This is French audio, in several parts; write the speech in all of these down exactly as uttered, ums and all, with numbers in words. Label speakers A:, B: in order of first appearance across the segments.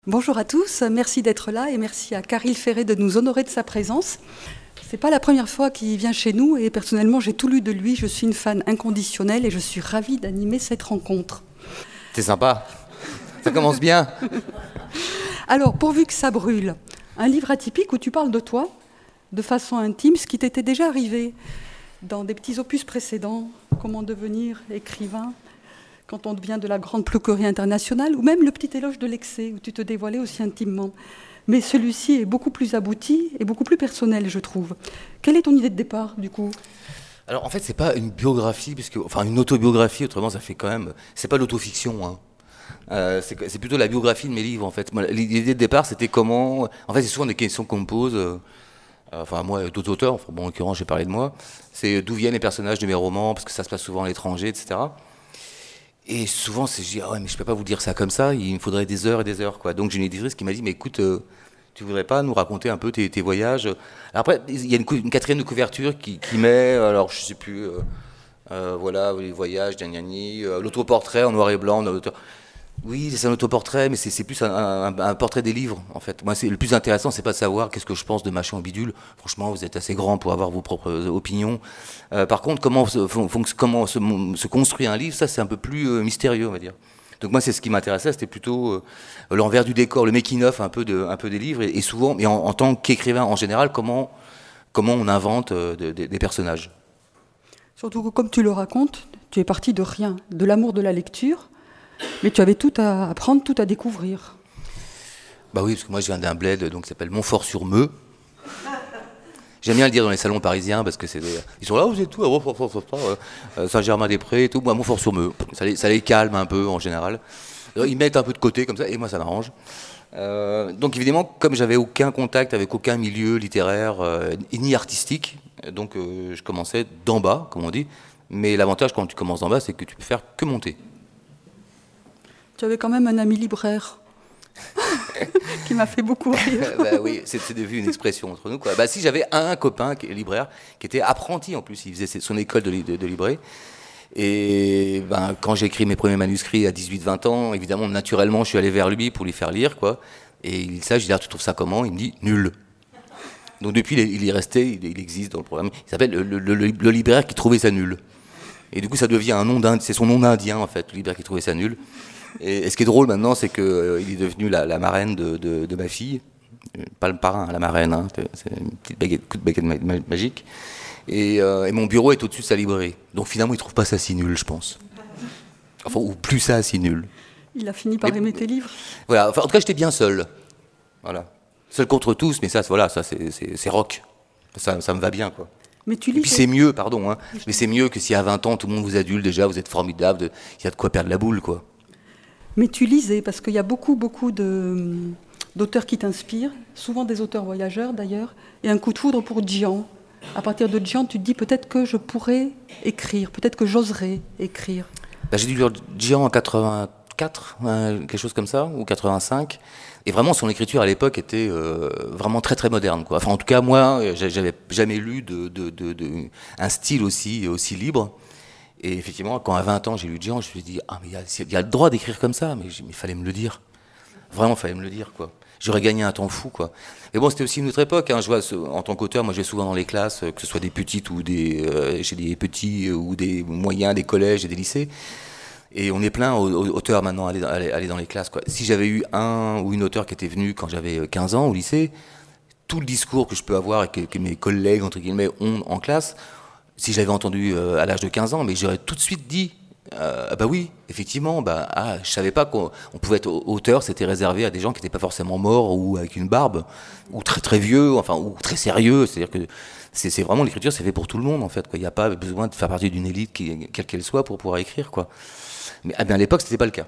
A: Bonjour à tous, merci d'être là et merci à Caril Ferré de nous honorer de sa présence. C'est pas la première fois qu'il vient chez nous et personnellement j'ai tout lu de lui, je suis une fan inconditionnelle et je suis ravie d'animer cette rencontre.
B: C'est sympa, ça commence bien.
A: Alors, pourvu que ça brûle, un livre atypique où tu parles de toi, de façon intime, ce qui t'était déjà arrivé dans des petits opus précédents, comment devenir écrivain, quand on devient de la grande plouquerie internationale, ou même le petit éloge de l'excès, où tu te dévoilais aussi intimement. Mais celui-ci est beaucoup plus abouti et beaucoup plus personnel, je trouve. Quelle est ton idée de départ, du coup ?
B: Alors en fait, c'est pas une biographie, puisque, enfin une autobiographie, autrement ça fait quand même... C'est pas l'autofiction, hein. Euh, c'est, c'est plutôt la biographie de mes livres, en fait. Moi, l'idée de départ, c'était comment... En fait, c'est souvent des questions qu'on me pose, euh, enfin moi, d'autres auteurs, enfin, bon, en l'occurrence, j'ai parlé de moi, c'est d'où viennent les personnages de mes romans, parce que ça se passe souvent à l'étranger, et cetera. Et souvent, c'est, je dis, ah ouais, mais je peux pas vous dire ça comme ça, il me faudrait des heures et des heures, quoi. Donc j'ai une éditrice qui m'a dit, mais écoute, euh, tu voudrais pas nous raconter un peu tes, tes voyages ? Alors après, il y a une, cou- une quatrième de couverture qui, qui met, alors je sais plus, euh, euh, voilà, les voyages, gna gna gni, euh, l'autoportrait en noir et blanc. L'auto... Oui, c'est un autoportrait, mais c'est, c'est plus un, un, un portrait des livres, en fait. Moi, c'est, le plus intéressant, c'est pas de savoir qu'est-ce que je pense de machin ou bidule. Franchement, vous êtes assez grand pour avoir vos propres opinions. Euh, par contre, comment, se, fon, comment se, se construit un livre, ça, c'est un peu plus euh, mystérieux, on va dire. Donc moi, c'est ce qui m'intéressait, c'était plutôt euh, l'envers du décor, le making-of un peu, de, un peu des livres, et, et souvent, mais en, en tant qu'écrivain en général, comment, comment on invente euh, de, de, des personnages.
A: Surtout que, comme tu le racontes, tu es parti de rien, de l'amour de la lecture, mais tu avais tout à apprendre, tout à découvrir.
B: Bah oui, parce que moi, je viens d'un bled donc, qui s'appelle Montfort-sur-Meux. J'aime bien le dire dans les salons parisiens, parce que c'est des... Ils sont là, vous êtes tout, à Saint-Germain-des-Prés et tout, moi, Montfort-sur-Meux. Ça les, ça les calme un peu, en général. Alors, ils mettent un peu de côté, comme ça, et moi, ça m'arrange. Euh, donc, évidemment, comme j'avais aucun contact avec aucun milieu littéraire, euh, ni artistique, donc euh, je commençais d'en bas, comme on dit. Mais l'avantage, quand tu commences d'en bas, c'est que tu peux faire que monter.
A: Tu avais quand même un ami libraire qui m'a fait beaucoup rire.
B: Bah oui, c'est, c'est devenu une expression entre nous, quoi. Bah si, j'avais un copain qui est libraire, qui était apprenti en plus, il faisait son école de, de, de librairie. Et ben, quand j'ai écrit mes premiers manuscrits à dix-huit vingt ans, évidemment, naturellement, je suis allé vers lui pour lui faire lire, quoi. Et il ça, je dis, ah, tu trouves ça comment ? Il me dit, nul. Donc depuis, il est resté, il, il existe dans le programme. Il s'appelle le, le, le, le libraire qui trouvait ça nul. Et du coup, ça devient un nom d'Indien, c'est son nom d'Indien, en fait, le libraire qui trouvait ça nul. Et, et ce qui est drôle maintenant, c'est qu'il euh, est devenu la, la marraine de, de, de ma fille. Pas le parrain, la marraine, hein, c'est une petite baguette, coup de baguette ma, ma, magique. Et, euh, et mon bureau est au-dessus de sa librairie. Donc finalement, il ne trouve pas ça si nul, je pense. Enfin, ou plus ça si nul.
A: Il a fini par mais, aimer tes livres.
B: Voilà, enfin, en tout cas, j'étais bien seul. Voilà. Seul contre tous, mais ça, voilà, ça c'est, c'est, c'est rock. Ça, ça me va bien, quoi.
A: Mais tu lis.
B: Et puis c'est mieux, pardon, hein, mais c'est mieux que si à vingt ans, tout le monde vous adule déjà, vous êtes formidable, il y a de quoi perdre la boule, quoi.
A: Mais tu lisais, parce qu'il y a beaucoup, beaucoup de, d'auteurs qui t'inspirent, souvent des auteurs voyageurs d'ailleurs, et un coup de foudre pour Gian. À partir de Gian, tu te dis peut-être que je pourrais écrire, peut-être que j'oserais écrire.
B: Bah, j'ai dû lire Gian en quatre-vingt-quatre, hein, quelque chose comme ça, ou quatre-vingt-cinq. Et vraiment, son écriture à l'époque était euh, vraiment très très moderne, quoi. Enfin, en tout cas, moi, j'avais jamais lu de, de, de, de, un style aussi, aussi libre. Et effectivement, quand à vingt ans, j'ai lu Gian, je me suis dit, ah, mais il y, y a le droit d'écrire comme ça, mais il fallait me le dire. Vraiment, il fallait me le dire, quoi. J'aurais gagné un temps fou, quoi. Mais bon, c'était aussi une autre époque, hein. Je vois, en tant qu'auteur, moi, je vais souvent dans les classes, que ce soit des petites ou des, euh, chez des petits ou des moyens, des collèges et des lycées. Et on est plein, auteurs maintenant, à aller, aller, aller dans les classes, quoi. Si j'avais eu un ou une auteure qui était venue quand j'avais quinze ans au lycée, tout le discours que je peux avoir et que, que mes collègues, entre guillemets, ont en classe, si je l'avais entendu euh, à l'âge de quinze ans, mais j'aurais tout de suite dit, euh, bah oui, effectivement, bah, ah, je savais pas qu'on on pouvait être auteur, c'était réservé à des gens qui n'étaient pas forcément morts ou avec une barbe, ou très très vieux, enfin, ou très sérieux, c'est-à-dire que c'est, c'est vraiment l'écriture, c'est fait pour tout le monde, en fait, quoi. Il n'y a pas besoin de faire partie d'une élite, qui, quelle qu'elle soit, pour pouvoir écrire, quoi. Mais ah, bien, à l'époque, c'était pas le cas.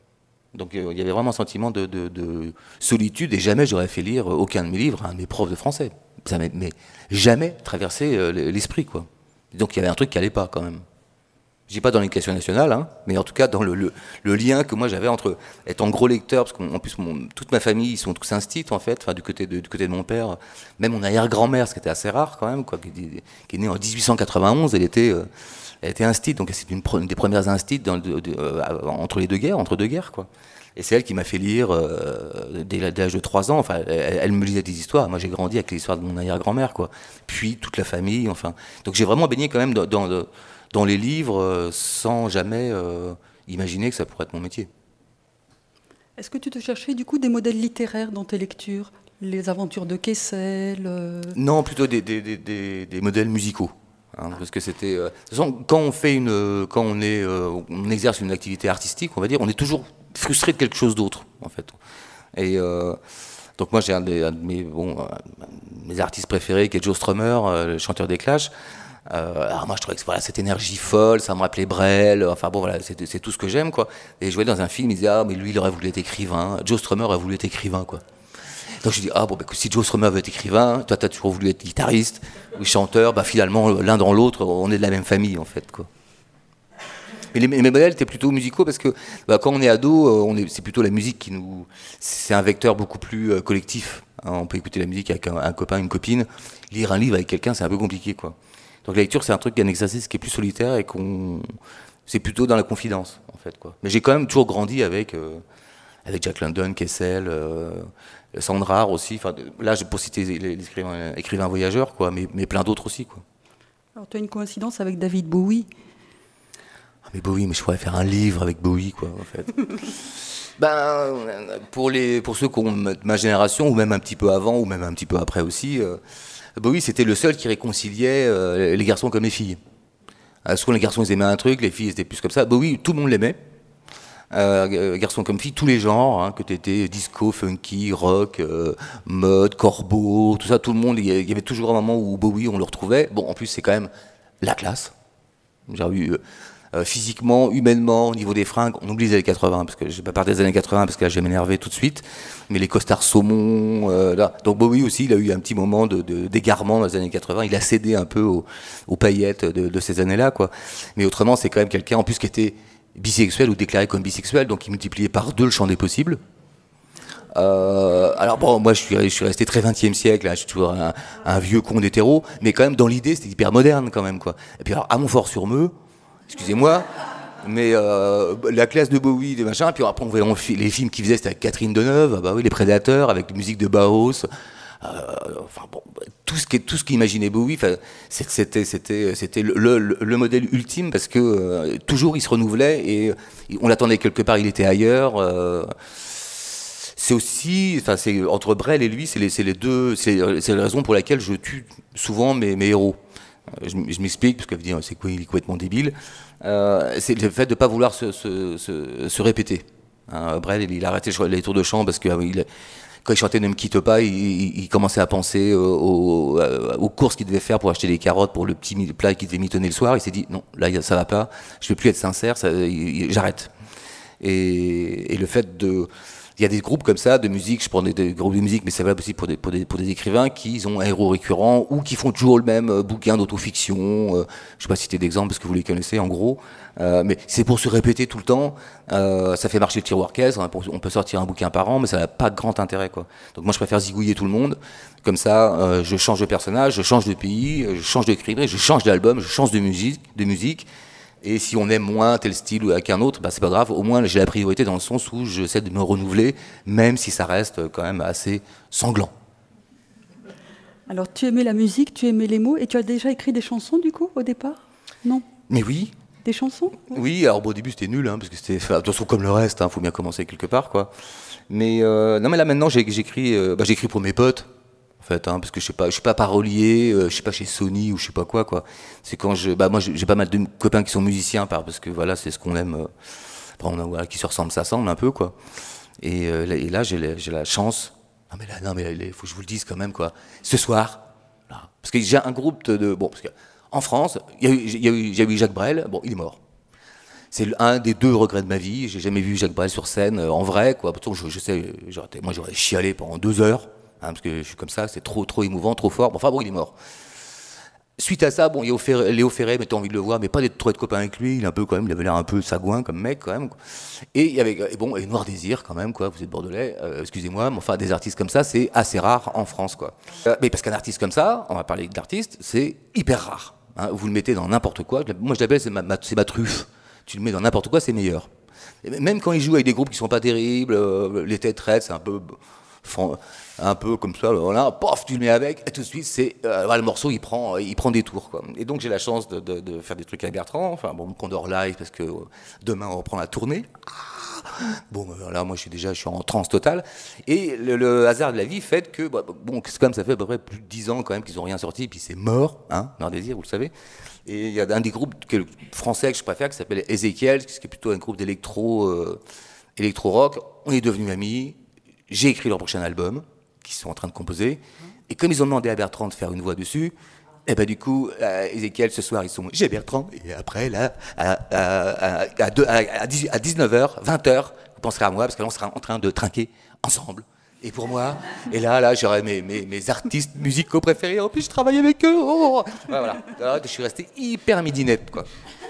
B: Donc euh, il y avait vraiment un sentiment de, de, de solitude, et jamais j'aurais fait lire aucun de mes livres à un de mes profs de français. Ça m'est mais jamais traversé euh, l'esprit, quoi. Donc il y avait un truc qui allait pas, quand même. Je dis pas dans l'éducation nationale, hein, mais en tout cas dans le, le, le lien que moi j'avais entre étant gros lecteur, parce qu'en plus mon, toute ma famille ils sont tous instits en fait, enfin du côté de du côté de mon père, même mon arrière-grand-mère, ce qui était assez rare quand même, quoi, qui, qui est née en dix-huit cent quatre-vingt-onze, elle était euh, elle était instite, donc c'est une, une des premières instits dans, de, de, euh, entre les deux guerres, entre deux guerres quoi. Et c'est elle qui m'a fait lire euh, dès l'âge de trois ans. Enfin, elle, elle me lisait des histoires. Moi, j'ai grandi avec les histoires de mon arrière-grand-mère, quoi. Puis toute la famille, enfin. Donc j'ai vraiment baigné quand même dans, dans, dans les livres euh, sans jamais euh, imaginer que ça pourrait être mon métier.
A: Est-ce que tu te cherchais du coup des modèles littéraires dans tes lectures? Les aventures de Kessel euh...
B: Non, plutôt des, des, des, des, des modèles musicaux. Hein, parce que c'était. Euh, de toute façon, quand on fait une, quand on est, euh, on exerce une activité artistique, on va dire, on est toujours frustré de quelque chose d'autre, en fait. Et euh, donc moi, j'ai un, des, un de mes, bon, euh, mes artistes préférés, qui est Joe Strummer, euh, le chanteur des Clash. Euh, alors moi, je trouvais que voilà, cette énergie folle, ça me rappelait Brel. Enfin bon, voilà, c'est, c'est tout ce que j'aime, quoi. Et je voyais dans un film, il disait ah, mais lui, il aurait voulu être écrivain. Joe Strummer a voulu être écrivain, quoi. Donc je dis ah bon, bah, si Joe Strummer veut être écrivain, toi, t'as toujours voulu être guitariste ou chanteur. Bah finalement, l'un dans l'autre, on est de la même famille, en fait, quoi. Mais les, mes modèles étaient plutôt musicaux parce que bah, quand on est ado, on est, c'est plutôt la musique qui nous... C'est un vecteur beaucoup plus euh, collectif. Hein, on peut écouter la musique avec un, un copain, une copine. Lire un livre avec quelqu'un, c'est un peu compliqué, quoi. Donc la lecture, c'est un truc, un exercice qui est plus solitaire et qu'on... C'est plutôt dans la confidence, en fait, quoi. Mais j'ai quand même toujours grandi avec, euh, avec Jack London, Kessel, euh, Sandrard aussi. Enfin, là, pour citer les, les écrivains, écrivains voyageurs, quoi, mais, mais plein d'autres aussi, quoi.
A: Alors tu as une coïncidence avec David Bowie.
B: Mais Bowie, mais je pourrais faire un livre avec Bowie, quoi, en fait. Ben, pour, les, pour ceux qui ont ma génération, ou même un petit peu avant, ou même un petit peu après aussi, euh, Bowie, c'était le seul qui réconciliait euh, les garçons comme les filles. Euh, souvent, les garçons, ils aimaient un truc, les filles, étaient plus comme ça. Bowie, tout le monde l'aimait. Euh, garçons comme filles, tous les genres, hein, que t'étais disco, funky, rock, euh, mode, corbeau, tout ça, tout le monde, il y avait toujours un moment où Bowie, on le retrouvait. Bon, en plus, c'est quand même la classe. J'ai eu... Euh, Euh, physiquement, humainement, au niveau des fringues, on oublie les années quatre-vingts, parce que je ne vais pas parler des années quatre-vingts, parce que là, je vais m'énerver tout de suite, mais les costards saumon, euh, là. Donc Bowie aussi, il a eu un petit moment de, de, d'égarement dans les années quatre-vingts, il a cédé un peu aux, aux paillettes de, de ces années-là, quoi. Mais autrement, c'est quand même quelqu'un, en plus, qui était bisexuel ou déclaré comme bisexuel, donc il multipliait par deux le champ des possibles. Euh, alors bon, moi je suis, je suis resté très vingtième siècle, hein, je suis toujours un, un vieux con d'hétéro, mais quand même dans l'idée, c'était hyper moderne quand même, quoi. Et puis alors, à Montfort-sur-Meux, excusez-moi, mais euh, la classe de Bowie, des machins, puis après on voyait les films qu'il faisait, c'était avec Catherine Deneuve, bah oui, Les Prédateurs, avec la musique de Bauhaus, euh, enfin bon, tout ce qui, tout ce qu'imaginait Bowie, c'était, c'était, c'était le, le, le modèle ultime parce que euh, toujours il se renouvelait et on l'attendait quelque part, il était ailleurs. Euh, c'est aussi, enfin c'est entre Brel et lui, c'est les, c'est les deux, c'est, c'est la raison pour laquelle je tue souvent mes, mes héros. Je, je m'explique, parce qu'elle me dit c'est quoi, il est complètement débile. Euh, c'est le fait de ne pas vouloir se, se, se, se répéter. Hein, Brel, il, il a arrêté les tours de chant parce que il, quand il chantait Ne me quitte pas, il, il, il commençait à penser aux, aux, aux courses qu'il devait faire pour acheter des carottes pour le petit plat qu'il devait mitonner le soir. Il s'est dit non, là ça va pas, je ne vais plus être sincère, ça, il, j'arrête. Et, et le fait de... Il y a des groupes comme ça de musique, je prends des, des groupes de musique, mais c'est vrai aussi pour des, pour, des, pour des écrivains qui ont un héros récurrent ou qui font toujours le même euh, bouquin d'autofiction. Euh, je ne vais pas citer d'exemple parce que vous les connaissez en gros. Euh, mais c'est pour se répéter tout le temps. Euh, ça fait marcher le tiroir-caisse. Hein, on peut sortir un bouquin par an, mais ça n'a pas grand intérêt, quoi. Donc moi je préfère zigouiller tout le monde. Comme ça, euh, je change de personnage, je change de pays, je change d'écrivain, je change d'album, je change de musique. De musique. Et si on aime moins tel style qu'un autre, bah c'est pas grave, au moins j'ai la priorité dans le sens où j'essaie de me renouveler, même si ça reste quand même assez sanglant.
A: Alors tu aimais la musique, tu aimais les mots, et tu as déjà écrit des chansons du coup, au départ? Non?
B: Mais oui.
A: Des chansons?
B: Oui, alors bon, au début c'était nul, hein, parce que c'était, enfin, de toute façon comme le reste, il hein, faut bien commencer quelque part, quoi. Mais, euh, non mais là maintenant j'ai, j'écris, euh, bah, j'écris pour mes potes. En fait, hein, parce que je sais pas, je suis pas parolier, euh, je suis pas chez Sony ou je sais pas quoi, quoi. C'est quand je, bah moi j'ai pas mal de copains qui sont musiciens, parce que voilà, c'est ce qu'on aime. Euh, on a, voilà, qui se ressemblent, ça semble un peu, quoi. Et, euh, et là, j'ai la, j'ai la chance. Non mais là, non mais il faut que je vous le dise quand même, quoi. Ce soir, là, parce que j'ai un groupe de, bon, parce que en France, il y a eu, il y a eu, j'ai eu Jacques Brel, bon, il est mort. C'est un des deux regrets de ma vie. J'ai jamais vu Jacques Brel sur scène euh, en vrai, quoi. Pourtant, je, je sais, moi j'aurais chialé pendant deux heures. Hein, parce que je suis comme ça, c'est trop, trop émouvant, trop fort. Bon, enfin bon, il est mort. Suite à ça, bon, Léo Ferré, Léo Ferré, mais t'as envie de le voir, mais pas d'être trop de copain avec lui. Il est un peu quand même, il avait l'air un peu sagouin comme mec quand même. Et il y avait, et bon, et Noir Désir quand même, quoi. Vous êtes bordelais, euh, excusez-moi, mais enfin des artistes comme ça, c'est assez rare en France, quoi. Euh, mais parce qu'un artiste comme ça, on va parler d'artiste, c'est hyper rare. Hein. Vous le mettez dans n'importe quoi. Moi, je l'appelle, c'est ma, ma, c'est ma truffe. Tu le mets dans n'importe quoi, c'est meilleur. Et même quand il joue avec des groupes qui sont pas terribles, euh, les Têtes Raides, c'est un peu. Un peu comme ça, voilà, pof, tu le mets avec, et tout de suite, c'est, euh, voilà, le morceau, il prend, il prend des tours, quoi. Et donc, j'ai la chance de, de, de faire des trucs avec Bertrand, enfin, bon, Condor Live, parce que euh, demain, on reprend la tournée. Bon, euh, là, moi, je suis déjà, je suis en transe totale. Et le, le hasard de la vie fait que, bah, bon, c'est comme ça fait à peu près plus de dix ans, quand même, qu'ils n'ont rien sorti, et puis c'est mort, hein, Noir Désir, vous le savez. Et il y a un des groupes que, français que je préfère, qui s'appelle Ezekiel, qui est plutôt un groupe d'électro, euh, électro-rock. On est devenus amis. J'ai écrit leur prochain album, qu'ils sont en train de composer. Et comme ils ont demandé à Bertrand de faire une voix dessus, et ben du coup, euh, Ezekiel, ce soir, ils sont j'ai Bertrand. Et après, là, à, à, à, à, deux, à, à dix-neuf heures, vingt heures, vous penserez à moi, parce que là, on sera en train de trinquer ensemble. Et pour moi, et là, là, j'aurai mes, mes, mes artistes musicaux préférés. En plus, je travaille avec eux. Oh, voilà. Alors, je suis resté hyper midinette, quoi.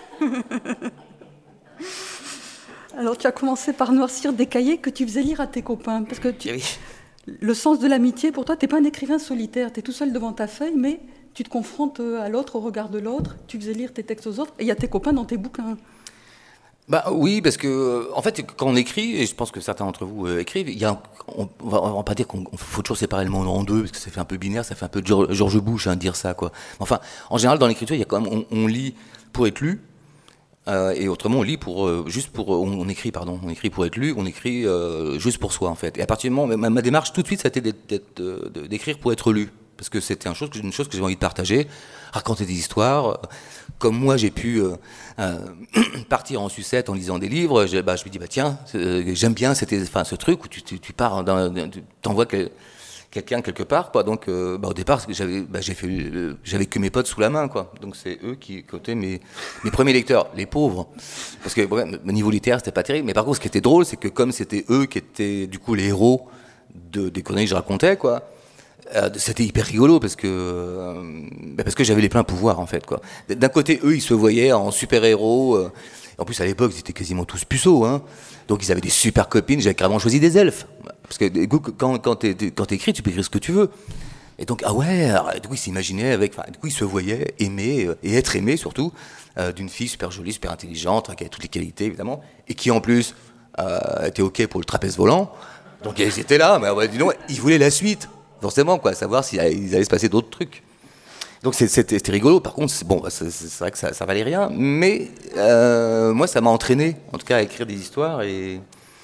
A: Alors, tu as commencé par noircir des cahiers que tu faisais lire à tes copains. Parce que tu...
B: oui.
A: Le sens de l'amitié, pour toi, tu n'es pas un écrivain solitaire. Tu es tout seul devant ta feuille, mais tu te confrontes à l'autre, au regard de l'autre. Tu faisais lire tes textes aux autres. Et il y a tes copains dans tes bouquins.
B: Bah oui, parce que, en fait, quand on écrit, et je pense que certains d'entre vous euh, écrivent, il y a, on, on, va, on va pas dire qu'il faut toujours séparer le monde en deux, parce que ça fait un peu binaire, ça fait un peu George Bush hein, de dire ça, quoi. Enfin, en général, dans l'écriture, il y a quand même, on, on lit pour être lu. Euh, et autrement, on lit pour euh, juste pour on, on écrit pardon, on écrit pour être lu, on écrit euh, juste pour soi en fait. Et à partir du moment, ma, ma démarche tout de suite, ça a été d'être, d'être, de, d'écrire pour être lu, parce que c'était une chose, une chose que j'ai envie de partager, raconter des histoires. Comme moi, j'ai pu euh, euh, partir en sucette en lisant des livres. Je, bah, je me dis bah tiens, euh, j'aime bien c'était, enfin ce truc où tu, tu, tu pars, dans, tu t'envoies que, quelqu'un quelque part, quoi. Donc, euh, bah, au départ, j'avais, bah, j'ai fait, euh, j'avais que mes potes sous la main, quoi. Donc, c'est eux qui étaient mes, mes premiers lecteurs, les pauvres. Parce que, ouais, au niveau littéraire, c'était pas terrible. Mais par contre, ce qui était drôle, c'est que comme c'était eux qui étaient, du coup, les héros de, des conneries que je racontais, quoi, euh, c'était hyper rigolo parce que, euh, bah, parce que j'avais les pleins pouvoirs, en fait, quoi. D'un côté, eux, ils se voyaient en super-héros. Euh, en plus, à l'époque, ils étaient quasiment tous puceaux, hein. Donc, ils avaient des super copines. J'avais carrément choisi des elfes. Parce que quand, quand tu écris, tu peux écrire ce que tu veux. Et donc, ah ouais, alors, du coup, il s'imaginait avec, enfin, du coup, il se voyait aimer, euh, et être aimé surtout, euh, d'une fille super jolie, super intelligente, qui avait toutes les qualités, évidemment, et qui, en plus, euh, était OK pour le trapèze volant. Donc, ils étaient là, mais ouais, dis donc, ils voulaient la suite, forcément, quoi, savoir s'il allait se passer d'autres trucs. Donc, c'était rigolo. Par contre, c'est, bon, c'est, c'est vrai que ça, ça valait rien, mais euh, moi, ça m'a entraîné, en tout cas, à écrire des histoires, et...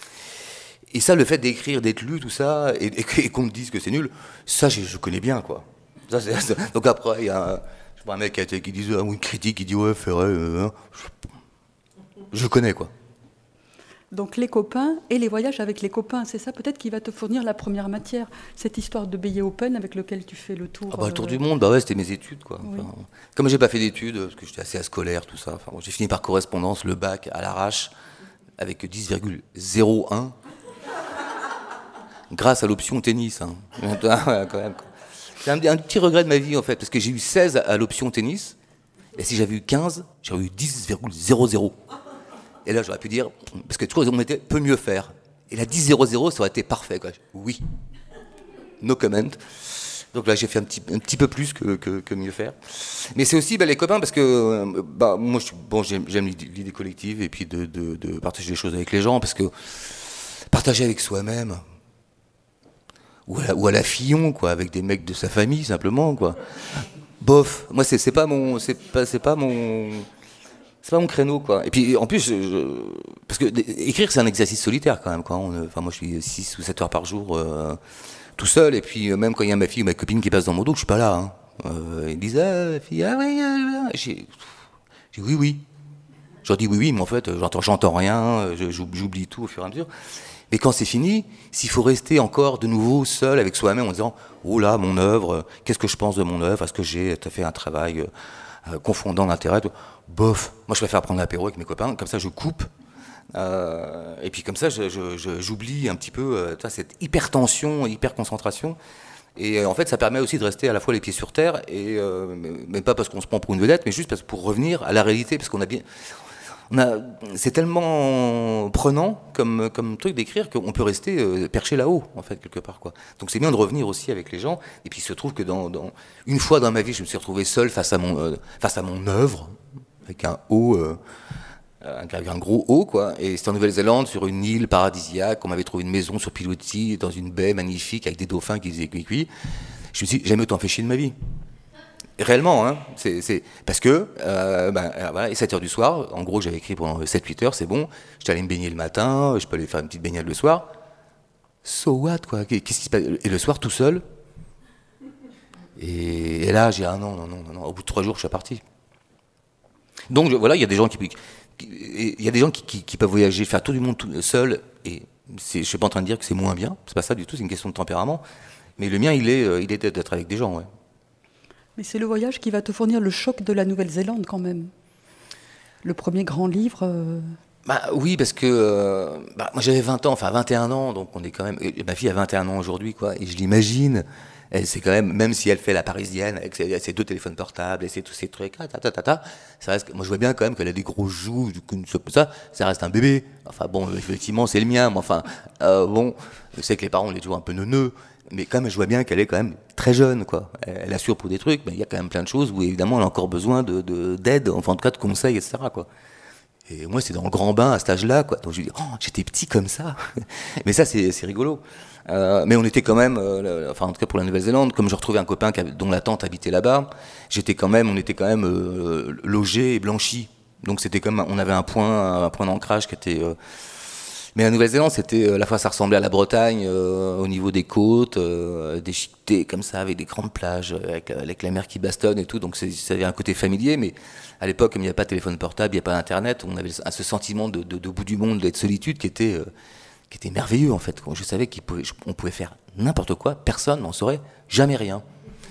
B: Et ça, le fait d'écrire, d'être lu, tout ça, et, et, et qu'on me dise que c'est nul, ça, je, je connais bien, quoi. Ça, c'est, ça. Donc après, il y a un, je vois un mec qui, a, qui dit, ou une critique qui dit, ouais, Ferré, euh, hein. je, je connais, quoi.
A: Donc les copains et les voyages avec les copains, c'est ça peut-être qui va te fournir la première matière, cette histoire de Billet Open avec lequel tu fais le tour.
B: Ah bah, le tour
A: euh...
B: du monde, bah ouais, c'était mes études, quoi.
A: Oui.
B: Enfin, comme j'ai pas fait d'études, parce que j'étais assez scolaire, tout ça, enfin, bon, j'ai fini par correspondance, le bac à l'arrache, avec dix virgule zéro un. Grâce à l'option tennis. Hein. Quand même. C'est un, un petit regret de ma vie, en fait, parce que j'ai eu seize à l'option tennis, et si j'avais eu quinze, j'aurais eu dix virgule zéro zéro. Et là, j'aurais pu dire, parce que tu vois, on m'était peut mieux faire. Et la dix virgule zéro zéro, ça aurait été parfait, quoi. Oui. No comment. Donc là, j'ai fait un petit, un petit peu plus que, que, que mieux faire. Mais c'est aussi bah, les copains, parce que bah, moi, je, bon, j'aime, j'aime l'idée collective, et puis de, de, de partager des choses avec les gens, parce que partager avec soi-même, ou à, la, ou à la Fillon, quoi, avec des mecs de sa famille, simplement, quoi. Bof, moi, c'est, c'est pas mon... C'est pas, c'est pas mon... C'est pas mon créneau, quoi. Et puis, en plus, je, je, parce que écrire, c'est un exercice solitaire, quand même, quoi. On, enfin, moi, je suis six ou sept heures par jour, euh, tout seul, et puis, même quand il y a ma fille ou ma copine qui passe dans mon dos, je suis pas là, hein. Euh, ils disent, ah, la fille, ah oui, ah, j'ai, j'ai oui, oui. Je leur dis oui, oui, mais en fait, j'entends, j'entends rien, j'oublie tout au fur et à mesure. Mais quand c'est fini, s'il faut rester encore de nouveau seul avec soi-même en disant « Oh là, mon œuvre, qu'est-ce que je pense de mon œuvre? Est-ce que j'ai fait un travail euh, confondant l'intérêt ?» Bof, moi je préfère prendre l'apéro avec mes copains, comme ça je coupe. Euh, et puis comme ça, je, je, je, j'oublie un petit peu euh, cette hypertension, hyper concentration. Et en fait, ça permet aussi de rester à la fois les pieds sur terre, et euh, mais pas parce qu'on se prend pour une vedette, mais juste parce, pour revenir à la réalité, parce qu'on a bien, on a, c'est tellement prenant comme comme truc d'écrire qu'on peut rester euh, perché là-haut, en fait, quelque part, quoi. Donc c'est bien de revenir aussi avec les gens. Et puis il se trouve que dans, dans une fois dans ma vie, je me suis retrouvé seul face à mon euh, face à mon œuvre, avec un O. Euh, Un, un gros haut, quoi. Et c'était en Nouvelle-Zélande, sur une île paradisiaque. On m'avait trouvé une maison sur pilotis, dans une baie magnifique, avec des dauphins qui faisaient cuit-cuit. Je me suis dit, jamais autant fait chier de ma vie. Réellement, hein. C'est, c'est... Parce que, euh, ben, voilà, et sept heures du soir, en gros, j'avais écrit pendant sept huit heures, c'est bon. J'étais allé me baigner le matin, je peux aller faire une petite baignade le soir. So what, quoi. Qu'est-ce qui se passe? Et le soir, tout seul. Et, et là, j'ai dit, ah non, non, non, non, non. Au bout de trois jours, je suis parti. Donc, voilà, il y a des gens qui... Il y a des gens qui, qui, qui peuvent voyager, faire tout du monde tout seul, et c'est, je suis pas en train de dire que c'est moins bien, c'est pas ça du tout, c'est une question de tempérament, mais le mien, il est, il est d'être avec des gens, ouais.
A: Mais c'est le voyage qui va te fournir le choc de la Nouvelle-Zélande, quand même. Le premier grand livre... Euh...
B: Bah oui, parce que euh, bah, moi j'avais vingt ans, enfin vingt et un ans, donc on est quand même... Ma fille a vingt et un ans aujourd'hui, quoi, et je l'imagine... Elle, c'est quand même, même si elle fait la parisienne avec ses, ses deux téléphones portables et ses, tous ces trucs, ta, ta, ta, ta, ça reste, moi je vois bien quand même qu'elle a des gros joues, ça, ça reste un bébé. Enfin bon, effectivement, c'est le mien, mais enfin, euh, bon, je sais que les parents, on les toujours un peu neuneux, mais quand même, je vois bien qu'elle est quand même très jeune, quoi. Elle, elle assure pour des trucs, mais il y a quand même plein de choses où évidemment, elle a encore besoin de, de, d'aide, enfin en tout cas de conseils, et cetera, quoi. Et moi, c'est dans le grand bain à cet âge-là, quoi. Donc je lui dis, oh, j'étais petit comme ça. Mais ça, c'est, c'est rigolo. Euh, mais on était quand même, euh, enfin en tout cas pour la Nouvelle-Zélande, comme je retrouvais un copain qui avait, dont la tante habitait là-bas, j'étais quand même, on était quand même euh, logés et blanchis. Donc c'était comme, on avait un point, un point d'ancrage qui était. Euh... Mais la Nouvelle-Zélande, c'était à la fois ça ressemblait à la Bretagne euh, au niveau des côtes, euh, des chiquetés comme ça, avec des grandes plages, avec, avec la mer qui bastonne et tout. Donc c'est, ça avait un côté familier, mais à l'époque, comme il n'y avait pas de téléphone portable, il n'y avait pas d'internet, on avait ce sentiment de, de, de bout du monde, de solitude qui était. Euh, qui était merveilleux en fait. Je savais qu'on pouvait, pouvait faire n'importe quoi, personne n'en saurait jamais rien.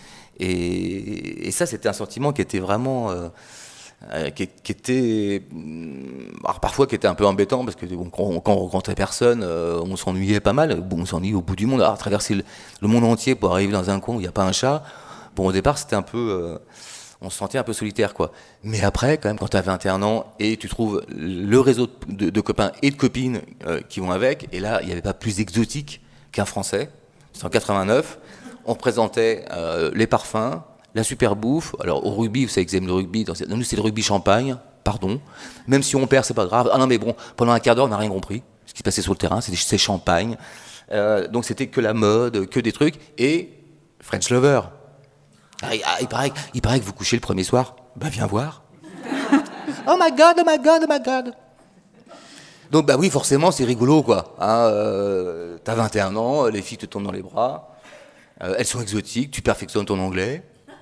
B: Et, et ça, c'était un sentiment qui était vraiment, euh, euh, qui, qui était, alors parfois qui était un peu embêtant parce que bon, quand, on, quand on rencontrait personne, euh, on s'ennuyait pas mal. Bon, on s'ennuyait au bout du monde, alors, traverser le, le monde entier pour arriver dans un coin où il n'y a pas un chat. Bon, au départ, c'était un peu, euh, on se sentait un peu solitaire, quoi. Mais après, quand même, quand tu as vingt et un ans et tu trouves le réseau de, de copains et de copines euh, qui vont avec, et là, il n'y avait pas plus exotique qu'un Français. C'est en quatre-vingt-neuf. On représentait euh, les parfums, la super bouffe. Alors, au rugby, vous savez qu'ils aiment le rugby. Dans, nous, c'est le rugby champagne, pardon. Même si on perd, c'est pas grave. Ah non, mais bon, pendant un quart d'heure, on n'a rien compris. Ce qui se passait sur le terrain, c'était, c'était champagne. Euh, donc, c'était que la mode, que des trucs. Et French Lover. Ah, il, paraît, il paraît que vous couchez le premier soir. Ben, viens voir. Oh my God, oh my God, oh my God. Donc, bah oui, forcément, c'est rigolo, quoi. Hein, euh, t'as vingt et un ans, les filles te tombent dans les bras. Euh, elles sont exotiques, tu perfectionnes ton anglais.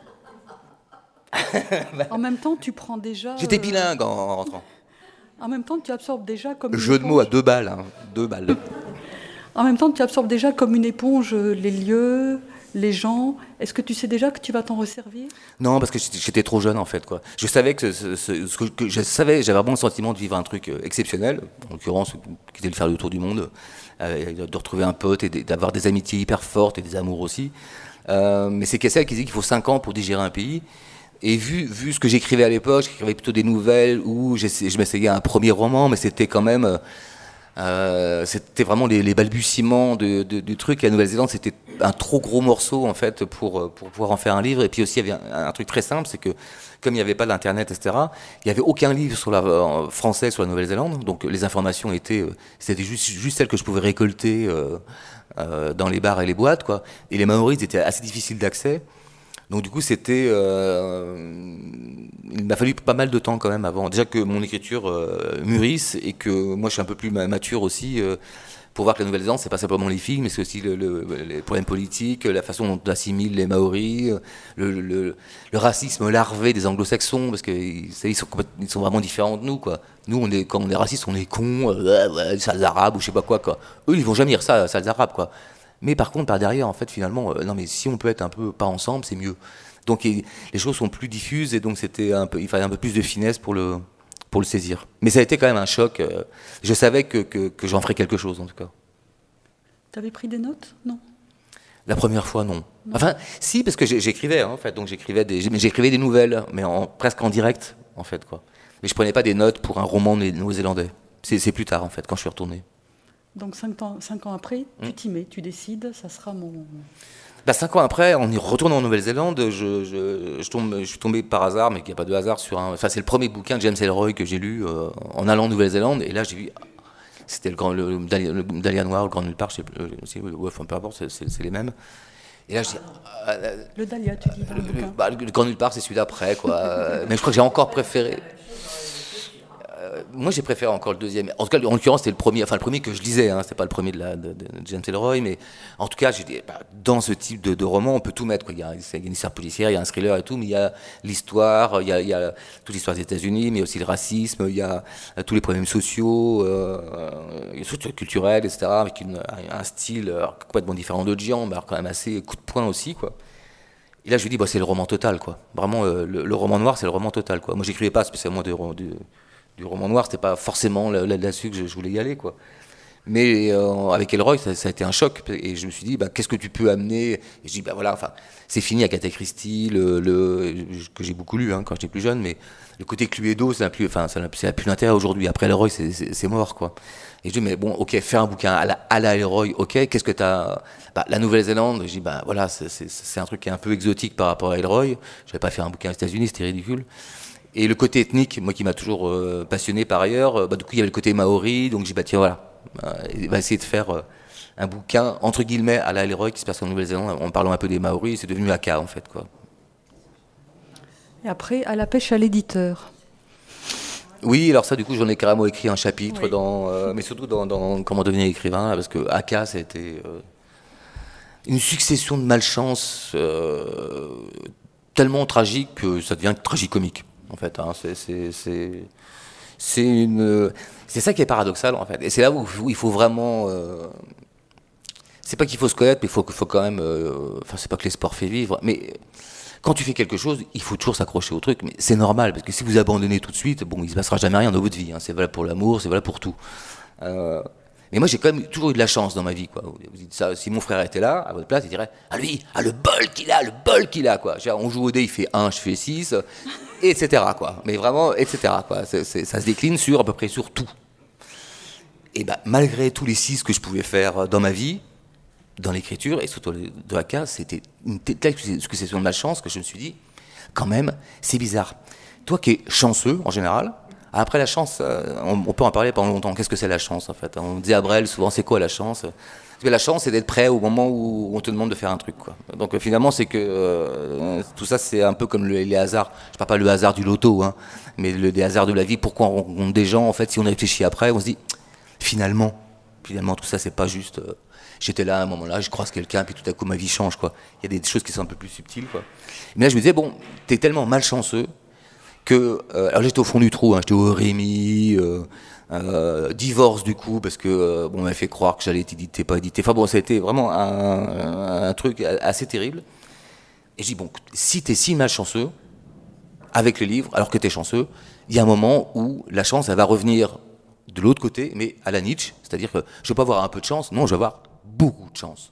A: En même temps, tu prends déjà...
B: J'étais bilingue en, en rentrant.
A: En même temps, tu absorbes déjà comme...
B: Le jeu de mots à deux balles, hein, deux balles.
A: En même temps, tu absorbes déjà comme une éponge les lieux... les gens, est-ce que tu sais déjà que tu vas t'en resservir? Non, parce que j'étais, j'étais trop jeune en fait, quoi. Je savais que, ce, ce, ce que, que je savais, j'avais vraiment le sentiment de vivre un truc exceptionnel, en l'occurrence, qui était de faire le tour du monde, euh, de retrouver un pote et d'avoir des amitiés hyper fortes et des amours aussi. Euh, mais c'est Kessel qui disait qu'il faut cinq ans pour digérer un pays. Et vu, vu ce que j'écrivais à l'époque, j'écrivais plutôt des nouvelles où je m'essayais un premier roman, mais c'était quand même... Euh, c'était vraiment les, les balbutiements de, de, du truc. Et la Nouvelle-Zélande, c'était un trop gros morceau en fait pour, pour pouvoir en faire un livre. Et puis aussi, il y avait un, un truc très simple, c'est que comme il n'y avait pas d'internet, et cetera, il n'y avait aucun livre sur la, en français sur la Nouvelle-Zélande. Donc les informations étaient, c'était juste, juste celles que je pouvais récolter euh, euh, dans les bars et les boîtes, quoi. Et les Maoris étaient assez difficiles d'accès. Donc du coup, c'était, euh, il m'a fallu pas mal de temps quand même avant. Déjà que mon écriture euh, mûrisse et que moi je suis un peu plus mature aussi euh, pour voir que la Nouvelle-Zélande, c'est pas simplement les films, mais c'est aussi le, le, les problèmes politiques, la façon dont on assimile les Maoris, le, le, le racisme larvé des Anglo-Saxons, parce qu'ils ils sont, ils sont vraiment différents de nous, quoi. Nous, on est, quand on est raciste, on est cons, euh, ouais, sales arabes ou je sais pas quoi, quoi. Eux, ils vont jamais dire ça, sales arabes, quoi. Mais par contre, par derrière, en fait, finalement, euh, non, mais si on peut être un peu pas ensemble, c'est mieux. Donc les choses sont plus diffuses et donc c'était un peu, il fallait un peu plus de finesse pour le, pour le saisir. Mais ça a été quand même un choc. Euh, je savais que, que, que j'en ferais quelque chose, en tout cas. Tu avais pris des notes? Non.
B: La première fois, non. non. Enfin, si, parce que j'écrivais, hein, en fait. Donc j'écrivais des, j'écrivais des nouvelles, mais en, presque en direct, en fait, quoi. Mais je prenais pas des notes pour un roman néo-zélandais. C'est plus tard, en fait, quand je suis retourné.
A: Donc cinq ans, cinq ans après, tu t'y mets, tu décides, ça sera mon...
B: Bah, cinq ans après, en y retournant en Nouvelle-Zélande, je, je, je, tombe, je suis tombé par hasard, mais qu'il n'y a pas de hasard, sur un... Enfin, c'est le premier bouquin de James Ellroy que j'ai lu euh, en allant en Nouvelle-Zélande, et là, j'ai vu... C'était le, grand, le, le, Dahlia, le Dahlia Noir, le Grand Nulle Part, je sais plus, ouais, enfin, peu importe, c'est les mêmes. Et là, je dis... Euh,
A: le Dahlia, tu dis dans le, le bouquin
B: bah, le, le Grand Nulle Part, c'est celui d'après, quoi. Mais je crois que j'ai encore préféré... Moi, j'ai préféré encore le deuxième. En tout cas, en l'occurrence, c'était le premier, enfin le premier que je lisais. Hein, c'était pas le premier de, la, de, de James Ellroy, mais en tout cas, j'ai dit, bah, dans ce type de, de roman, on peut tout mettre. Quoi. Il y a, il y a une histoire policière, il y a un thriller et tout, mais il y a l'histoire, il y a, il y a toute l'histoire des États-Unis, mais aussi le racisme, il y a tous les problèmes sociaux, euh, euh, culturels, et cetera, avec une, un style alors, complètement différent de Gian, mais alors quand même assez coup de poing aussi, quoi. Et là, je lui dis, bah, c'est le roman total, quoi. Vraiment, euh, le, le roman noir, c'est le roman total, quoi. Moi, j'écrivais pas spécialement de, de du roman noir, c'était pas forcément là-dessus que je, je voulais y aller, quoi. Mais euh, avec Ellroy, ça, ça a été un choc, et je me suis dit, bah, qu'est-ce que tu peux amener? Et je dis, bah voilà, enfin, c'est fini Agatha Christie, le, le, que j'ai beaucoup lu hein, quand j'étais plus jeune, mais le côté Cluedo, ça n'a plus, enfin, ça n'a plus d'intérêt aujourd'hui. Après Ellroy, c'est mort, quoi. Et je dis, mais bon, ok, faire un bouquin à la, à la Ellroy, ok, qu'est-ce que t'as? Bah, la Nouvelle-Zélande, je dis, bah voilà, c'est un truc qui est un peu exotique par rapport à Ellroy. Je vais pas faire un bouquin aux États-Unis, c'était ridicule. Et le côté ethnique, moi qui m'a toujours euh, passionné par ailleurs, euh, bah, du coup il y avait le côté maori, donc j'ai dit bah tiens voilà, euh, il va essayer de faire euh, un bouquin entre guillemets à la Ellroy qui se passe en Nouvelle-Zélande en parlant un peu des Maoris, c'est devenu Aka en fait, quoi.
A: Et après, à la pêche à l'éditeur.
B: Oui, alors ça du coup j'en ai carrément écrit un chapitre,
A: oui.
B: dans, euh, mais surtout dans, dans Comment devenir écrivain, parce que Aka c'était euh, une succession de malchance euh, tellement tragique que ça devient tragicomique. En fait, hein, c'est une, c'est ça qui est paradoxal en fait, et c'est là où, où il faut vraiment, euh, c'est pas qu'il faut se connaître, mais il faut, faut quand même, euh, enfin c'est pas que les sports fait vivre, mais quand tu fais quelque chose, il faut toujours s'accrocher au truc, mais c'est normal parce que si vous abandonnez tout de suite, bon, il se passera jamais rien dans votre vie, hein, c'est valable pour l'amour, c'est valable pour tout. Euh, Mais moi, j'ai quand même toujours eu de la chance dans ma vie, quoi. Vous dites ça, si mon frère était là, à votre place, il dirait ah lui, ah le bol qu'il a, le bol qu'il a, quoi. On joue au dé, il fait un, je fais six, et cetera, quoi. Mais vraiment, et cetera, quoi. C est, c est, ça se décline sur à peu près sur tout. Et ben, malgré tous les six que je pouvais faire dans ma vie, dans l'écriture, et surtout de Aka, c'était une telle succession de malchance que je me suis dit, quand même, c'est bizarre. Toi qui es chanceux, en général, après la chance, on, on peut en parler pendant longtemps. Qu'est-ce que c'est la chance en fait? On dit à Brel souvent, c'est quoi la chance? Parce que la chance, c'est d'être prêt au moment où on te demande de faire un truc, quoi. Donc finalement, c'est que euh, tout ça, c'est un peu comme le, les hasards. Je parle pas le hasard du loto, hein, mais le, des hasards de la vie. Pourquoi on rencontre des gens, en fait, si on réfléchit après, on se dit, finalement, finalement, tout ça, c'est pas juste. Euh, J'étais là à un moment-là, je croise quelqu'un, puis tout à coup, ma vie change, quoi. Il y a des choses qui sont un peu plus subtiles, quoi. Mais là, je me disais, bon, t'es tellement malchanceux que, euh, alors j'étais au fond du trou, hein, j'étais au Rémi, euh, euh, divorce du coup, parce que euh, bon, on m'a fait croire que j'allais être édité, pas édité. Enfin bon, ça a été vraiment un, un truc assez terrible. Et je dis, bon, si t'es si malchanceux, avec le livre, alors que t'es chanceux, il y a un moment où la chance, elle va revenir de l'autre côté, mais à la Nietzsche, c'est-à-dire que je vais pas avoir un peu de chance, non, je vais avoir beaucoup de chance.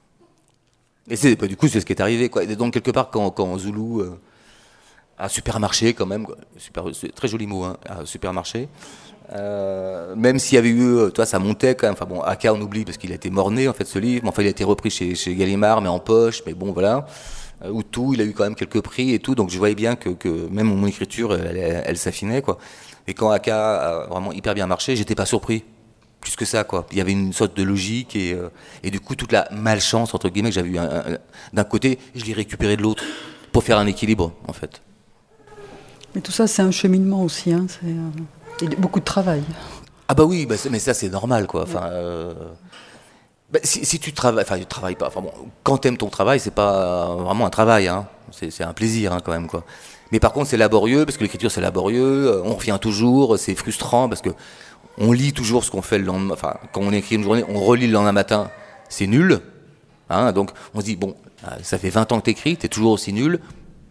B: Et c'est, du coup, c'est ce qui est arrivé, quoi. Et donc, quelque part, quand, quand Zulu... Euh, un supermarché quand même, super, très joli mot, hein, un supermarché. Euh, même s'il y avait eu, toi ça montait quand même, enfin bon, Aka on oublie parce qu'il a été mort-né en fait ce livre, mais enfin il a été repris chez, chez Gallimard mais en poche, mais bon voilà. Euh, ou tout, il a eu quand même quelques prix et tout, donc je voyais bien que, que même mon écriture elle, elle, elle s'affinait, quoi. Et quand Aka a vraiment hyper bien marché, j'étais pas surpris. Plus que ça, quoi. Il y avait une sorte de logique et, euh, et du coup toute la malchance entre guillemets que j'avais eu d'un côté, je l'ai récupéré de l'autre pour faire un équilibre en fait.
A: Mais tout ça, c'est un cheminement aussi, hein. C'est euh, et beaucoup de travail.
B: Ah bah oui, bah mais ça c'est normal, quoi. Enfin, euh, bah, si, si tu travailles, enfin tu travailles pas. Enfin bon, quand t'aimes ton travail, c'est pas vraiment un travail, hein. C'est un plaisir, hein, quand même, quoi. Mais par contre, c'est laborieux parce que l'écriture c'est laborieux. On revient toujours, c'est frustrant parce que on lit toujours ce qu'on fait le lendemain. Enfin, quand on écrit une journée, on relit le lendemain matin, c'est nul, hein. Donc on se dit bon, ça fait vingt ans que t'écris, t'es toujours aussi nul.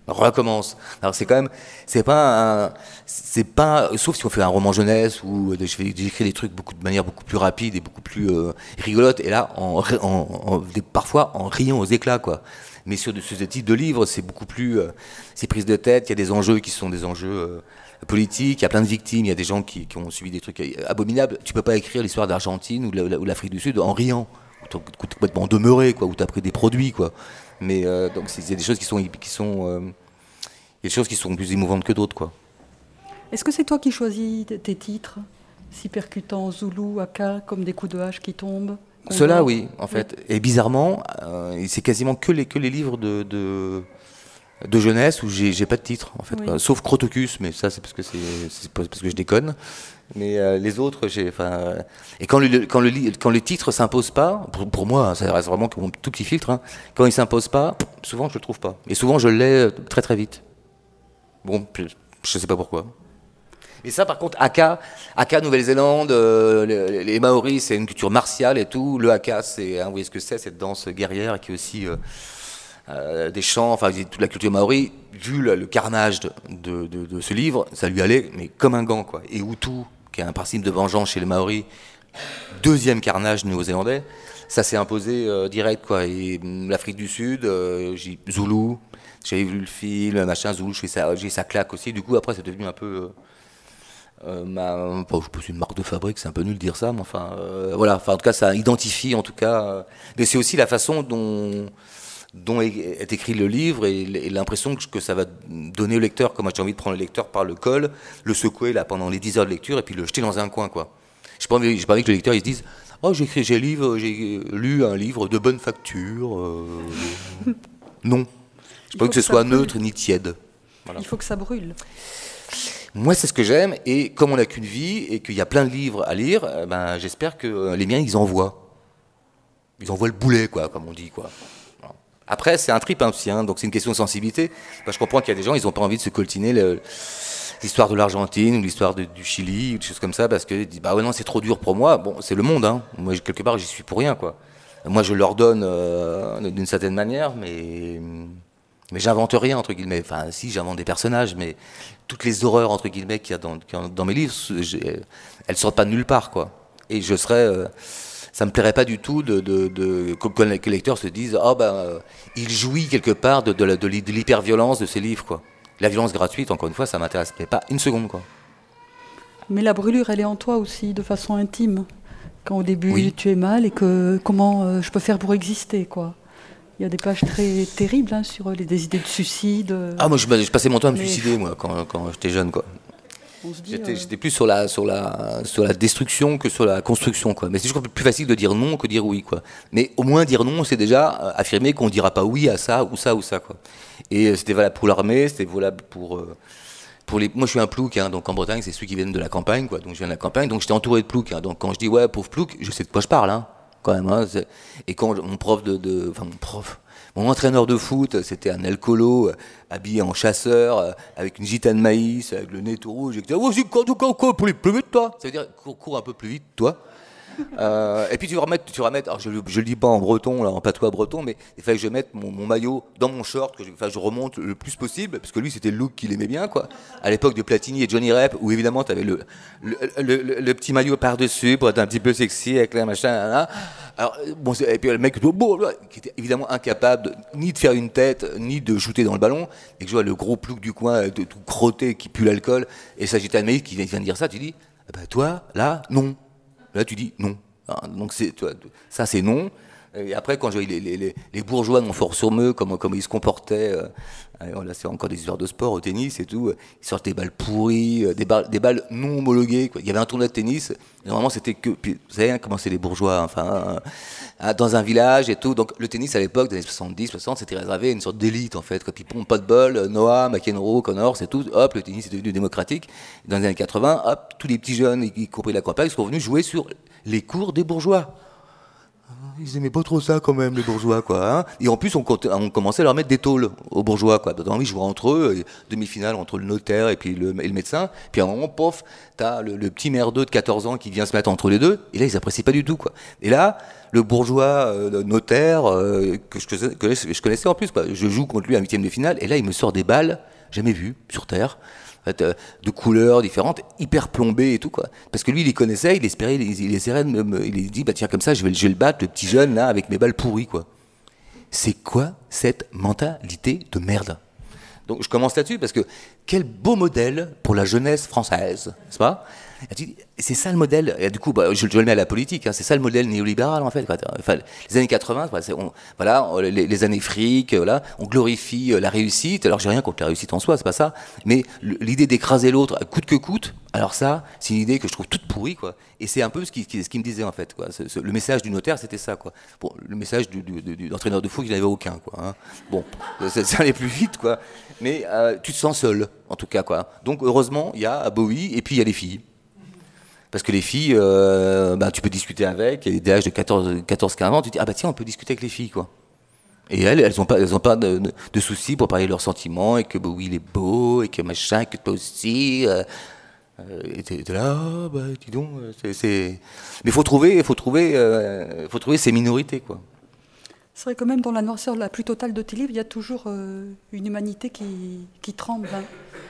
B: recommence. Alors c'est quand même, c'est pas un, c'est pas, sauf si on fait un roman jeunesse où j'écris des trucs beaucoup de manière beaucoup plus rapide et beaucoup plus euh, rigolote, et là, en, en, en, parfois en riant aux éclats, quoi. Mais sur, de, sur ce type de livre, c'est beaucoup plus, euh, c'est prise de tête. Il y a des enjeux qui sont des enjeux euh, politiques. Il y a plein de victimes. Il y a des gens qui, qui ont subi des trucs abominables. Tu peux pas écrire l'histoire d'Argentine ou de l'Afrique du Sud en riant, ou t'es complètement demeuré, quoi, ou t'as pris des produits, quoi. Mais euh, donc il y a des choses qui sont, qui sont, euh, il y a des choses qui sont plus émouvantes que d'autres, quoi.
A: Est-ce que c'est toi qui choisis tes titres, si percutants, Zoulou, Aka, comme des coups de hache qui tombent?
B: Cela, oui, en fait. Oui. Et bizarrement, euh, c'est quasiment que les, que les livres de, de, de jeunesse où j'ai, j'ai pas de titre, en fait. Oui. Sauf Crotocus, mais ça, c'est parce que, c'est, c'est parce que je déconne. Mais euh, les autres, j'ai. Enfin, et quand le, quand le, quand le titre s'impose pas, pour, pour moi, ça reste vraiment mon tout petit filtre, hein, quand il s'impose pas, souvent je le trouve pas. Et souvent je l'ai très très vite. Bon, je, je sais pas pourquoi. Mais ça, par contre, Aka, Aka Nouvelle-Zélande, euh, les, les Maoris, c'est une culture martiale et tout. Le Aka, c'est, hein, vous voyez ce que c'est, cette danse guerrière qui est aussi euh, euh, des chants, enfin, toute la culture maori. Vu le, le carnage de, de, de, de ce livre, ça lui allait, mais comme un gant, quoi. Et Hutu, qui a un principe de vengeance chez les Maoris, deuxième carnage néo-zélandais, ça s'est imposé euh, direct, quoi. Et l'Afrique du Sud, euh, j'ai, Zoulou, j'avais vu le film, machin, Zoulou, j'ai ça, j'ai ça claque aussi. Du coup, après, c'est devenu un peu. Euh, Euh, ma, je sais pas, c'est une marque de fabrique, c'est un peu nul de dire ça, mais enfin, euh, voilà, enfin, en tout cas, ça identifie, en tout cas, euh, mais c'est aussi la façon dont, dont est, est écrit le livre et, et l'impression que, que ça va donner au lecteur, comme moi j'ai envie de prendre le lecteur par le col, le secouer là pendant les dix heures de lecture et puis le jeter dans un coin, quoi. J'ai pas envie, j'ai pas envie que le lecteur il se dise, oh, j'ai écrit, j'ai, livre, j'ai lu un livre de bonne facture, euh, non, j'ai pas envie que ce soit neutre ni tiède.
A: Voilà. Il faut que ça brûle.
B: Moi, c'est ce que j'aime, et comme on n'a qu'une vie, et qu'il y a plein de livres à lire, ben, j'espère que les miens, ils envoient. Ils envoient le boulet, quoi, comme on dit, quoi. Après, c'est un trip, hein, aussi, hein, donc c'est une question de sensibilité. Ben, je comprends qu'il y a des gens, ils n'ont pas envie de se coltiner le, l'histoire de l'Argentine, ou l'histoire de, du Chili, ou des choses comme ça, parce qu'ils disent, bah ouais, non, c'est trop dur pour moi. Bon, c'est le monde, hein. Moi, quelque part, j'y suis pour rien, quoi. Moi, je leur donne euh, d'une certaine manière, mais... Mais j'invente rien, entre guillemets. Enfin, si, j'invente des personnages, mais toutes les horreurs, entre guillemets, qu'il y a dans, dans mes livres, elles sortent pas de nulle part, quoi. Et je serais... Euh, ça me plairait pas du tout de, de, de, que les lecteurs se disent « Ah, oh, ben, euh, il jouit quelque part de, de, de, de l'hyper-violence de ces livres, quoi. » La violence gratuite, encore une fois, ça m'intéresse mais pas une seconde, quoi. Mais
A: la brûlure, elle est en toi aussi, de façon intime. Quand au début, oui. tu es mal et que comment euh, je peux faire pour exister, quoi. Il y a des pages très terribles, hein, sur les, des idées de suicide.
B: Ah, moi, je, je passais mon temps à me mais... suicider, moi, quand, quand j'étais jeune, quoi. Dit, j'étais, euh... j'étais plus sur la, sur, la, sur la destruction que sur la construction, quoi. Mais c'est toujours plus facile de dire non que de dire oui, quoi. Mais au moins, dire non, c'est déjà affirmer qu'on ne dira pas oui à ça, ou ça, ou ça, quoi. Et c'était valable pour l'armée, c'était valable pour... Euh, pour les... Moi, je suis un plouc, hein, donc en Bretagne, c'est ceux qui viennent de la campagne, quoi. Donc, je viens de la campagne, donc j'étais entouré de ploucs, hein. Donc, quand je dis, ouais, pauvre plouc, je sais de quoi je parle, hein. Quand même, hein, et quand mon prof de, de, enfin mon prof, mon entraîneur de foot, c'était un alcoolo habillé en chasseur, avec une gitane de maïs, avec le nez tout rouge. Et oh, c'est quand tu cours plus vite, toi. Ça veut dire cours, cours un peu plus vite, toi. Euh, et puis tu vas remettre, tu vas remettre. Alors je, je le dis pas en breton, là, en patois breton, mais il fallait que je mette mon, mon maillot dans mon short, que je, enfin, je remonte le plus possible, parce que lui c'était le look qu'il aimait bien, quoi. À l'époque de Platini et Johnny Rep, où évidemment tu avais le le, le, le le petit maillot par dessus pour être un petit peu sexy avec la machin. Là, là. Alors bon, et puis le mec bon, qui était évidemment incapable de, ni de faire une tête, ni de shooter dans le ballon, et que je vois le gros plouc du coin, de, tout crotté, qui pue l'alcool, et s'agit de maïs qui vient de dire ça, tu dis, eh ben, toi là non. Là, tu dis non. Donc, c'est, tu vois, ça, c'est non. Et après, quand je voyais les, les, les bourgeois de Montfort-sur-Meux, comment, comment ils se comportaient, euh, là, c'est encore des histoires de sport au tennis et tout, ils sortent des balles pourries, des balles, des balles non homologuées, quoi. Il y avait un tournoi de tennis, et normalement, c'était que. Puis, vous savez hein, comment c'est les bourgeois, enfin, hein, dans un village et tout. Donc, le tennis, à l'époque, des années soixante-dix, soixante, c'était réservé à une sorte d'élite, en fait. Quand ils pompent pas de bol, Noah, McEnroe, Connors, c'est tout, hop, le tennis est devenu démocratique. Dans les années quatre-vingts, hop, tous les petits jeunes, y compris la campagne, sont venus jouer sur les cours des bourgeois. Ils aimaient pas trop ça quand même, les bourgeois, quoi. Hein. Et en plus, on, on commençait à leur mettre des tôles aux bourgeois, quoi. Dans envie, je vois entre eux, et demi-finale entre le notaire et puis le, et le médecin. Puis à un moment, pof, t'as le, le petit merdeux de quatorze ans qui vient se mettre entre les deux. Et là, ils apprécient pas du tout, quoi. Et là, le bourgeois euh, notaire euh, que, je, que je connaissais en plus, quoi. Je joue contre lui à un huitième de finale, et là, il me sort des balles jamais vues sur Terre. En fait, euh, de couleurs différentes, hyper plombées et tout, quoi. Parce que lui, il les connaissait, il espérait, il, il essaierait de me, il dit, bah tiens, comme ça, je vais, je vais le battre, le petit jeune, là, avec mes balles pourries, quoi. C'est quoi cette mentalité de merde? Donc, je commence là-dessus, parce que quel beau modèle pour la jeunesse française, n'est-ce pas? C'est ça le modèle, et du coup, bah, je, je le mets à la politique, hein, c'est ça le modèle néolibéral, en fait, quoi. Enfin, les années quatre-vingts, on, voilà, les, les années fric, voilà, on glorifie la réussite. Alors, j'ai rien contre la réussite en soi, c'est pas ça, mais l'idée d'écraser l'autre coûte que coûte, alors ça, c'est une idée que je trouve toute pourrie, quoi. Et c'est un peu ce qu'il ce qui me disait, en fait, quoi. Ce, ce, le message du notaire, c'était ça, quoi. Bon, le message du, du, du, du entraîneur de foot, il n'avait aucun, quoi. Hein. Bon, ça, ça allait plus vite, quoi. Mais euh, tu te sens seul, en tout cas, quoi. Donc, heureusement, il y a Bowie, et puis il y a les filles. Parce que les filles, euh, bah, tu peux discuter avec, et dès l'âge de quatorze quinze ans, tu te dis, ah bah tiens, on peut discuter avec les filles, quoi. Et elles, elles n'ont pas, elles ont pas de, de, de soucis pour parler de leurs sentiments, et que Bowie, il est beau, et que machin, que toi aussi. Euh, et t'es, t'es là, ah, bah dis donc, c'est... c'est... Mais il faut trouver, faut trouver, euh, faut trouver ces minorités, quoi.
A: C'est vrai que même dans la noirceur la plus totale de tes livres, il y a toujours euh, une humanité qui, qui tremble. Hein.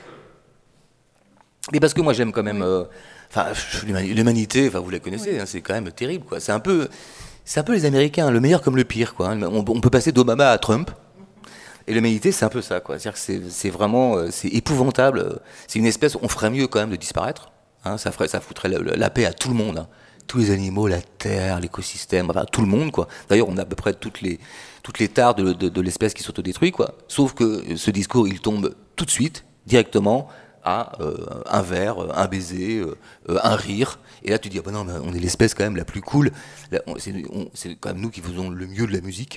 B: Mais parce que moi, j'aime quand même... Euh, Enfin, l'humanité, enfin, vous la connaissez, oui. Hein, c'est quand même terrible, quoi. C'est un peu, c'est un peu les Américains, le meilleur comme le pire, quoi. On, on peut passer d'Obama à Trump, et l'humanité, c'est un peu ça, quoi. C'est-à-dire que c'est, c'est vraiment, c'est épouvantable. C'est une espèce, on ferait mieux quand même de disparaître. Hein, ça ferait, ça foutrait la, la paix à tout le monde. Hein. Tous les animaux, la terre, l'écosystème, enfin, tout le monde, quoi. D'ailleurs, on a à peu près toutes les, toutes les tares de, de, de l'espèce qui s'autodétruit, quoi. Sauf que ce discours, il tombe tout de suite, directement, à euh, un verre, un baiser, euh, un rire. Et là, tu dis, ah ben non, mais on est l'espèce quand même la plus cool. Là, on, c'est, on, c'est quand même nous qui faisons le mieux de la musique.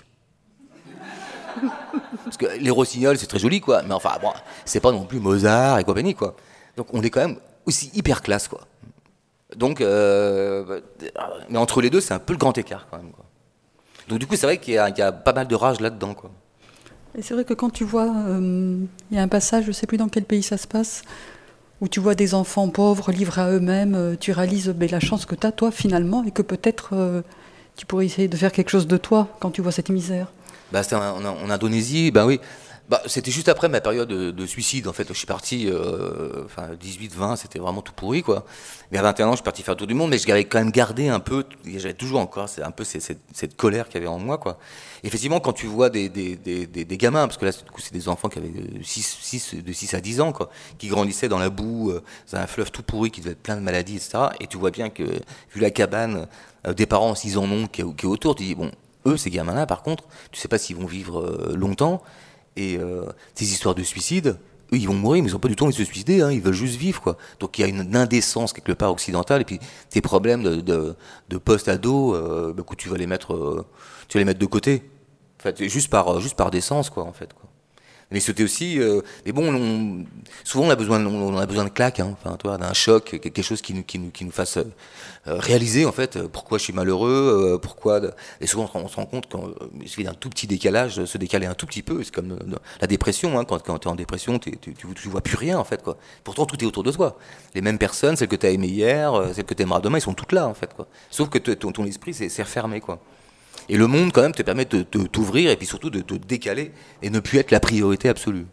B: Parce que les rossignols, c'est très joli, quoi. Mais enfin, bon, c'est pas non plus Mozart et compagnie, quoi. Donc on est quand même aussi hyper classe, quoi. Donc, euh, mais entre les deux, c'est un peu le grand écart, quand même, quoi. Donc du coup, c'est vrai qu'il y a, il y a pas mal de rage là-dedans, quoi.
A: Et c'est vrai que quand tu vois, euh, il y a un passage, je ne sais plus dans quel pays ça se passe, où tu vois des enfants pauvres livrés à eux-mêmes, euh, tu réalises ben, la chance que tu as, toi, finalement, et que peut-être euh, tu pourrais essayer de faire quelque chose de toi quand tu vois cette misère.
B: Bah, c'était en, en, en Indonésie, ben oui. Bah, c'était juste après ma période de, de suicide, en fait. Je suis parti, euh, enfin, dix-huit vingt, c'était vraiment tout pourri, quoi. Mais à vingt et un ans, je suis parti faire le tour du monde, mais j'avais quand même gardé un peu, j'avais toujours encore, c'est un peu cette, cette, cette colère qu'il y avait en moi, quoi. Effectivement, quand tu vois des, des, des, des, des gamins, parce que là, du coup, c'est des enfants qui avaient six, six, de six à dix ans, quoi, qui grandissaient dans la boue, euh, dans un fleuve tout pourri, qui devait être plein de maladies, et cetera. Et tu vois bien que, vu la cabane, euh, des parents, s'ils en ont, qui est, qui est autour, tu dis, bon, eux, ces gamins-là, par contre, tu sais pas s'ils vont vivre euh, longtemps. Et euh, ces histoires de suicide, eux, ils vont mourir, mais ils n'ont pas du tout envie de se suicider, hein, ils veulent juste vivre, quoi. Donc il y a une indécence quelque part occidentale, et puis tes problèmes de, de, de post-ado, euh, bah, tu vas les mettre, euh, tu vas les mettre de côté, en fait, juste par, juste par décence, quoi, en fait, quoi. Mais c'était aussi, euh, mais bon, on, souvent on a besoin, on a besoin de claques, hein, enfin, toi, d'un choc, quelque chose qui nous, qui nous, qui nous fasse euh, réaliser en fait pourquoi je suis malheureux, euh, pourquoi. Et souvent on se rend compte qu'il suffit d'un tout petit décalage, de se décaler un tout petit peu. C'est comme euh, la dépression, hein, quand, quand tu es en dépression, t'es, tu, tu, tu vois plus rien en fait, quoi. Pourtant tout est autour de toi. Les mêmes personnes, celles que tu as aimées hier, celles que tu aimeras demain, ils sont toutes là en fait, quoi. Sauf que ton, ton esprit c'est, c'est refermé, quoi. Et le monde, quand même, te permet de, de t'ouvrir et puis surtout de te décaler et ne plus être la priorité absolue.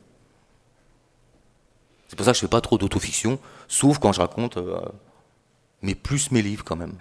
B: C'est pour ça que je fais pas trop d'autofiction, sauf quand je raconte, euh, mais plus mes livres quand même.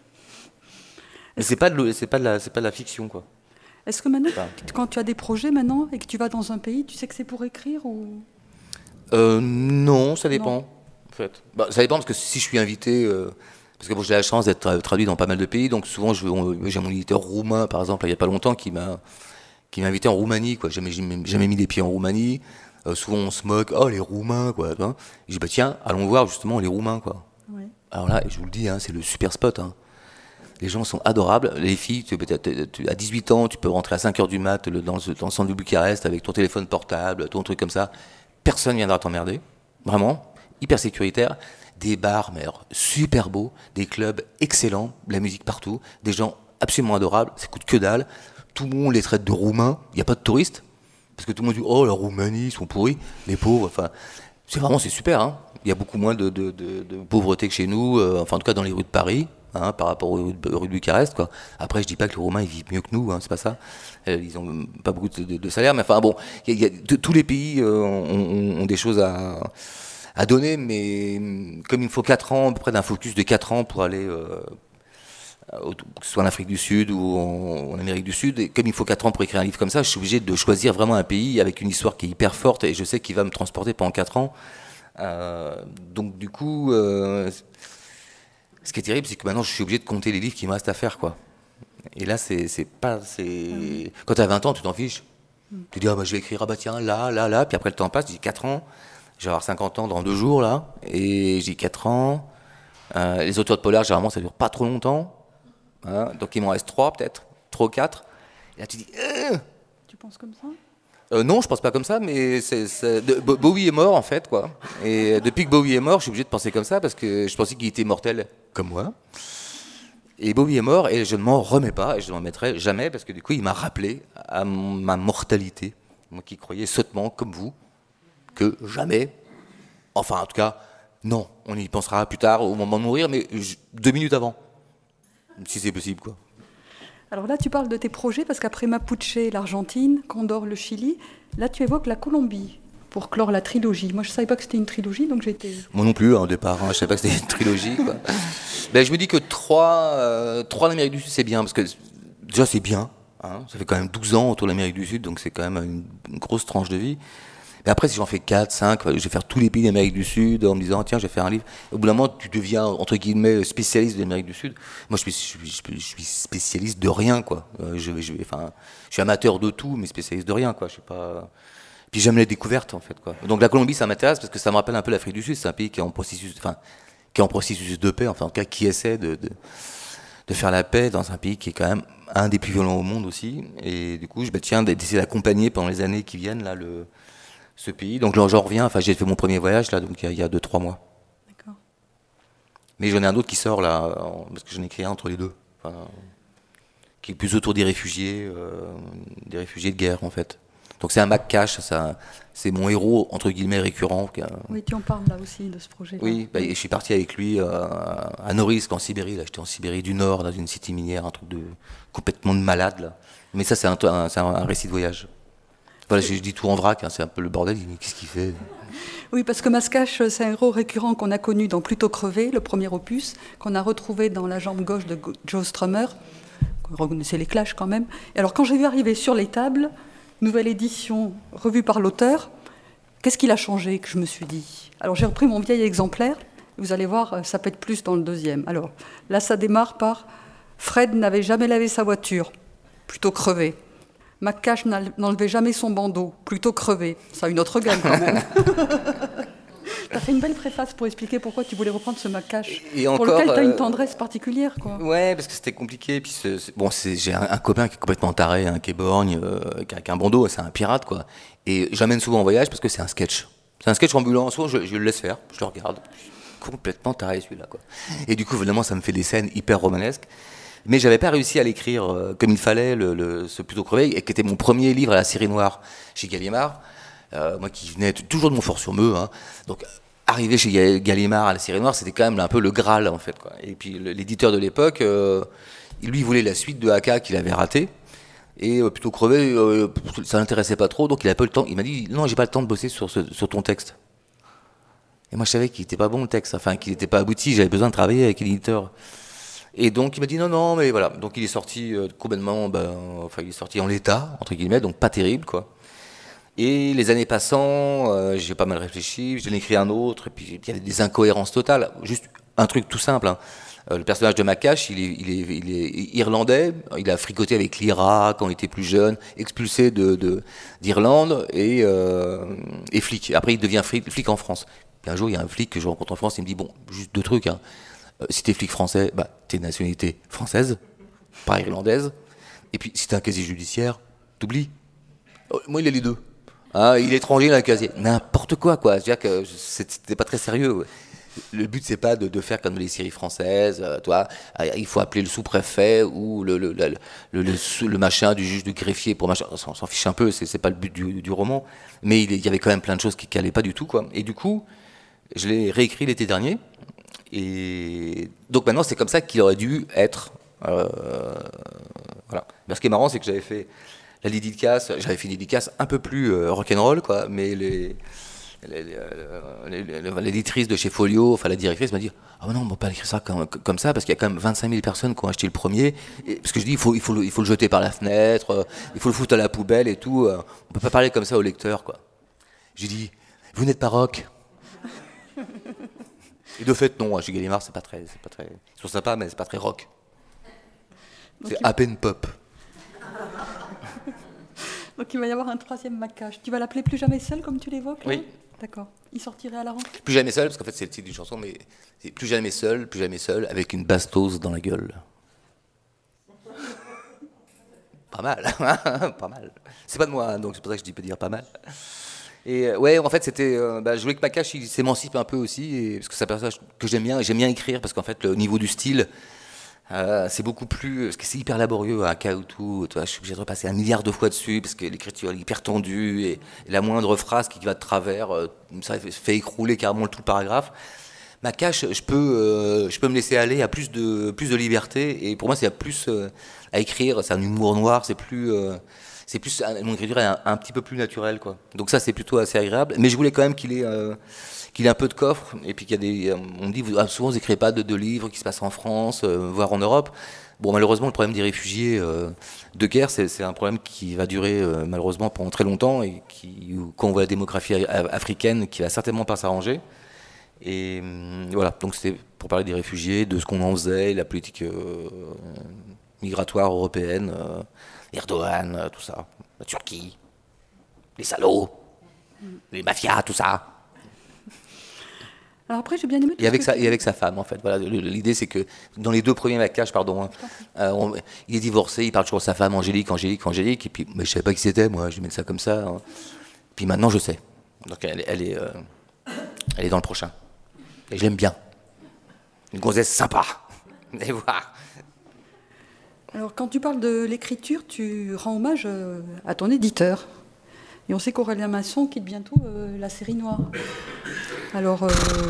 B: Mais c'est pas de, c'est pas de la, c'est pas de la fiction, quoi.
A: Est-ce que maintenant, enfin, quand tu as des projets maintenant et que tu vas dans un pays, tu sais que c'est pour écrire ou
B: euh, Non, ça dépend.
A: Non.
B: En fait, bah, ça dépend parce que si je suis invité. Euh, Parce que bon, j'ai la chance d'être traduit dans pas mal de pays, donc souvent je, on, j'ai mon éditeur roumain, par exemple, il n'y a pas longtemps, qui m'a, qui m'a invité en Roumanie, quoi. J'ai jamais, jamais mis les pieds en Roumanie. Euh, souvent on se moque, oh les Roumains, quoi. Hein. Et je dis, bah tiens, allons voir justement les Roumains, quoi. Ouais. Alors là, je vous le dis, hein, c'est le super spot. Hein. Les gens sont adorables. Les filles, tu, tu, tu, à dix-huit ans, tu peux rentrer à cinq heures du mat le, dans, dans le centre de Bucarest avec ton téléphone portable, ton truc comme ça. Personne ne viendra t'emmerder. Vraiment. Hyper sécuritaire. Des bars, mais alors, super beaux, des clubs excellents, de la musique partout, des gens absolument adorables, ça coûte que dalle. Tout le monde les traite de roumains, il n'y a pas de touristes. Parce que tout le monde dit, oh, la Roumanie, ils sont pourris, les pauvres. Enfin, c'est vraiment, c'est super. Hein. Il y a beaucoup moins de, de, de, de pauvreté que chez nous, euh, enfin, en tout cas dans les rues de Paris, hein, par rapport aux rues de, aux rues de Bucarest, quoi. Après, je dis pas que les Roumains, ils vivent mieux que nous, hein, c'est pas ça. Euh, ils ont pas beaucoup de, de, de salaire, mais enfin, bon, il y a, y a, de, tous les pays euh, ont, ont des choses à, à donner, mais comme il faut quatre ans, à peu près d'un focus de quatre ans pour aller. Euh, que ce soit en Afrique du Sud ou en, en Amérique du Sud, et comme il faut quatre ans pour écrire un livre comme ça, je suis obligé de choisir vraiment un pays avec une histoire qui est hyper forte et je sais qu'il va me transporter pendant quatre ans. Euh, donc du coup, euh, ce qui est terrible, c'est que maintenant je suis obligé de compter les livres qui me restent à faire, quoi. Et là, c'est, c'est pas... C'est... Quand tu as vingt ans, tu t'en fiches. Tu dis, ah, bah, je vais écrire, ah bah tiens, là, là, là, puis après le temps passe, tu dis quatre ans, je vais avoir cinquante ans dans deux jours, là, et j'ai quatre ans. Euh, les auteurs de polar, généralement, ça dure pas trop longtemps. Hein, donc il m'en reste trois peut-être, trois ou quatre. Et là tu dis. Euh
A: tu penses comme ça
B: euh, Non, je pense pas comme ça, mais c'est, c'est, de, Bowie est mort en fait, quoi. Et depuis que Bowie est mort, je suis obligé de penser comme ça parce que je pensais qu'il était mortel comme moi. Et Bowie est mort et je ne m'en remets pas et je ne m'en remettrai jamais parce que du coup il m'a rappelé à ma mortalité, moi qui croyais sottement comme vous que jamais, enfin en tout cas, non, on y pensera plus tard au moment de mourir, mais deux minutes avant. Si c'est possible, quoi.
A: Alors là, tu parles de tes projets, parce qu'après Mapuche, l'Argentine, Condor, le Chili, là, tu évoques la Colombie pour clore la trilogie. Moi, je ne savais pas que c'était une trilogie, donc j'étais...
B: Moi non plus, hein, au départ, hein, je ne savais pas que c'était une trilogie, quoi. Ben, je me dis que trois, euh, trois en Amérique du Sud, c'est bien, parce que déjà, c'est bien. Hein, ça fait quand même douze ans autour de l'Amérique du Sud, donc c'est quand même une, une grosse tranche de vie. Mais après, si j'en fais quatre, cinq, je vais faire tous les pays d'Amérique du Sud en me disant, tiens, je vais faire un livre. Au bout d'un moment, tu deviens, entre guillemets, spécialiste de l'Amérique du Sud. Moi, je suis, je suis, je suis spécialiste de rien, quoi. Je, je, enfin, je suis amateur de tout, mais spécialiste de rien, quoi. Je suis pas... Puis j'aime les découvertes, en fait, quoi. Donc la Colombie, ça m'intéresse parce que ça me rappelle un peu l'Afrique du Sud. C'est un pays qui est en processus, enfin, qui est en processus de paix, enfin, en tout cas, qui essaie de, de, de faire la paix dans un pays qui est quand même un des plus violents au monde aussi. Et du coup, je me tiens d'essayer d'accompagner pendant les années qui viennent, là, le... ce pays. Donc là, j'en reviens, enfin j'ai fait mon premier voyage là, donc il y a deux trois mois.
A: D'accord.
B: Mais j'en ai un autre qui sort là, parce que j'en ai écrit un entre les deux, enfin, qui est plus autour des réfugiés, euh, des réfugiés de guerre en fait. Donc c'est un Mac-Cash, ça, c'est mon héros entre guillemets récurrent. Qui a...
A: Oui, tu en parles là aussi de ce projet.
B: Oui, bah, je suis parti avec lui euh, à Norilsk en Sibérie. Là, j'étais en Sibérie du Nord, dans une cité minière, un truc de complètement de malade là. Mais ça, c'est un, un, c'est un récit de voyage. Voilà, je dis tout en vrac, hein, c'est un peu le bordel, qu'est-ce qu'il fait ?
A: Oui, parce que Mascache, c'est un héros récurrent qu'on a connu dans Plutôt crevé, le premier opus, qu'on a retrouvé dans La jambe gauche de Joe Strummer. Vous reconnaissez les clashs quand même. Et alors, quand j'ai vu arriver sur les tables, nouvelle édition revue par l'auteur, qu'est-ce qu'il a changé, que je me suis dit ? Alors, j'ai repris mon vieil exemplaire, vous allez voir, ça pète plus dans le deuxième. Alors, là, ça démarre par « Fred n'avait jamais lavé sa voiture, plutôt crevé ». Mac-Cash n'enlevait jamais son bandeau, plutôt crevé. Ça a une autre gamme quand même. Tu as fait une belle préface pour expliquer pourquoi tu voulais reprendre ce Mac-Cash, pour encore, lequel tu as une tendresse particulière, quoi.
B: Ouais, parce que c'était compliqué. Puis c'est, c'est, bon, c'est, j'ai un, un copain qui est complètement taré, hein, qui est borgne, euh, qui a un bandeau, c'est un pirate, quoi. Et j'amène souvent en voyage parce que c'est un sketch. C'est un sketch ambulant, je, je le laisse faire, je le regarde. Complètement taré celui-là, quoi. Et du coup, évidemment, ça me fait des scènes hyper romanesques. Mais j'avais pas réussi à l'écrire euh, comme il fallait, le, le, ce Plutôt crevé, et qui était mon premier livre à la série noire chez Gallimard. Euh, moi qui venais toujours de Montfort-sur-Meux, hein. Donc arriver chez Gallimard à la série noire, c'était quand même un peu le Graal en fait, quoi. Et puis l'éditeur de l'époque, euh, lui il voulait la suite de Haka qu'il avait raté, et euh, Plutôt crevé, euh, ça l'intéressait pas trop, donc il a pas le temps. Il m'a dit non, j'ai pas le temps de bosser sur, ce, sur ton texte. Et moi je savais qu'il était pas bon le texte, enfin qu'il était pas abouti, j'avais besoin de travailler avec l'éditeur. Et donc il m'a dit non, non, mais voilà. Donc il est sorti euh, complètement, ben, enfin il est sorti en l'état, entre guillemets, donc pas terrible, quoi. Et les années passant, euh, j'ai pas mal réfléchi, j'en ai écrit un autre, et puis il y avait des incohérences totales. Juste un truc tout simple, hein. Euh, le personnage de Mac-Cash, il est, il, est, il est irlandais, il a fricoté avec l'I R A quand il était plus jeune, expulsé de, de, d'Irlande et, euh, et flic. Après il devient flic, flic en France. Puis un jour il y a un flic que je rencontre en France, il me dit bon, juste deux trucs, hein. Si t'es flic français, bah, t'es nationalité française, pas irlandaise. Et puis, si t'as un casier judiciaire, t'oublies. Moi, il a les deux. Hein, il est étranger, il a un casier. N'importe quoi, quoi. C'est-à-dire que c'était pas très sérieux. Ouais. Le but, c'est pas de, de faire comme les séries françaises, euh, toi, il faut appeler le sous-préfet ou le, le, le, le, le, le, le machin du juge du greffier pour machin. On s'en fiche un peu, c'est, c'est pas le but du, du roman. Mais il y avait quand même plein de choses qui calaient pas du tout, quoi. Et du coup, je l'ai réécrit l'été dernier. Et donc maintenant, c'est comme ça qu'il aurait dû être. Euh, voilà. Mais ce qui est marrant, c'est que j'avais fait la dédicace, j'avais fait une dédicace un peu plus euh, rock'n'roll, quoi, mais les. L'éditrice de chez Folio, enfin la directrice m'a dit ah oh non, on ne peut pas écrire ça comme, comme ça parce qu'il y a quand même vingt-cinq mille personnes qui ont acheté le premier. Et, parce que je dis il faut, il, faut le, il faut le jeter par la fenêtre, euh, il faut le foutre à la poubelle et tout. Euh, on ne peut pas parler comme ça au lecteur, quoi. J'ai dit vous n'êtes pas rock. Et de fait non, chez Gallimard c'est pas très, c'est pas très, ils sont sympas mais c'est pas très rock. C'est à peine pop.
A: Donc il va y avoir un troisième Macache. Tu vas l'appeler Plus jamais seul comme tu l'évoques là ?
B: Oui.
A: D'accord. Il sortirait à la rentrée ?
B: Plus jamais seul, parce qu'en fait c'est le titre d'une chanson, mais c'est Plus jamais seul, plus jamais seul, avec une bastos dans la gueule. Pas mal, pas mal. C'est pas de moi, hein, donc c'est pour ça que je peux dire pas mal. Et euh, ouais, en fait c'était, euh, bah, je voulais que Macache il s'émancipe un peu aussi, et, parce que c'est un personnage que j'aime bien, et j'aime bien écrire, parce qu'en fait le niveau du style, Euh, c'est beaucoup plus, parce que c'est hyper laborieux, un cas ou tout, toi, je suis obligé de repasser un milliard de fois dessus, parce que l'écriture est hyper tendue, et, et la moindre phrase qui va de travers, euh, ça fait écrouler carrément tout le paragraphe. Macache, je peux, euh, je peux me laisser aller à plus de, plus de liberté, et pour moi c'est plus euh, à écrire, c'est un humour noir, c'est plus... Euh, c'est plus, mon écriture est un, un petit peu plus naturelle, quoi. Donc ça c'est plutôt assez agréable, mais je voulais quand même qu'il ait... Euh, qu'il ait un peu de coffre, et puis qu'il y a des... On me dit, vous, souvent, vous n'écrivez pas de, de livres qui se passent en France, euh, voire en Europe. Bon, malheureusement, le problème des réfugiés euh, de guerre, c'est, c'est un problème qui va durer, euh, malheureusement, pendant très longtemps, et qui, quand on voit la démographie africaine, qui va certainement pas s'arranger. Et euh, voilà, donc c'était pour parler des réfugiés, de ce qu'on en faisait, la politique euh, migratoire européenne, euh, Erdogan, euh, tout ça, la Turquie, les salauds, les mafias, tout ça.
A: Alors après, j'ai bien aimé.
B: Et avec, sa, et avec sa femme, en fait. Voilà, l'idée, c'est que dans les deux premiers Macache, pardon, hein, euh, on, il est divorcé, il parle toujours de sa femme, Angélique, Angélique, Angélique. Et puis, mais je ne savais pas qui c'était, moi, je vais mettre ça comme ça. Hein. Puis maintenant, je sais. Donc, elle, elle, est, euh, elle est dans le prochain. Et je l'aime bien. Une gonzesse sympa. Allez voir.
A: Alors, quand tu parles de l'écriture, tu rends hommage à ton éditeur. Et on sait qu'Aurélien Masson quitte bientôt euh, la série Noire. Alors, euh,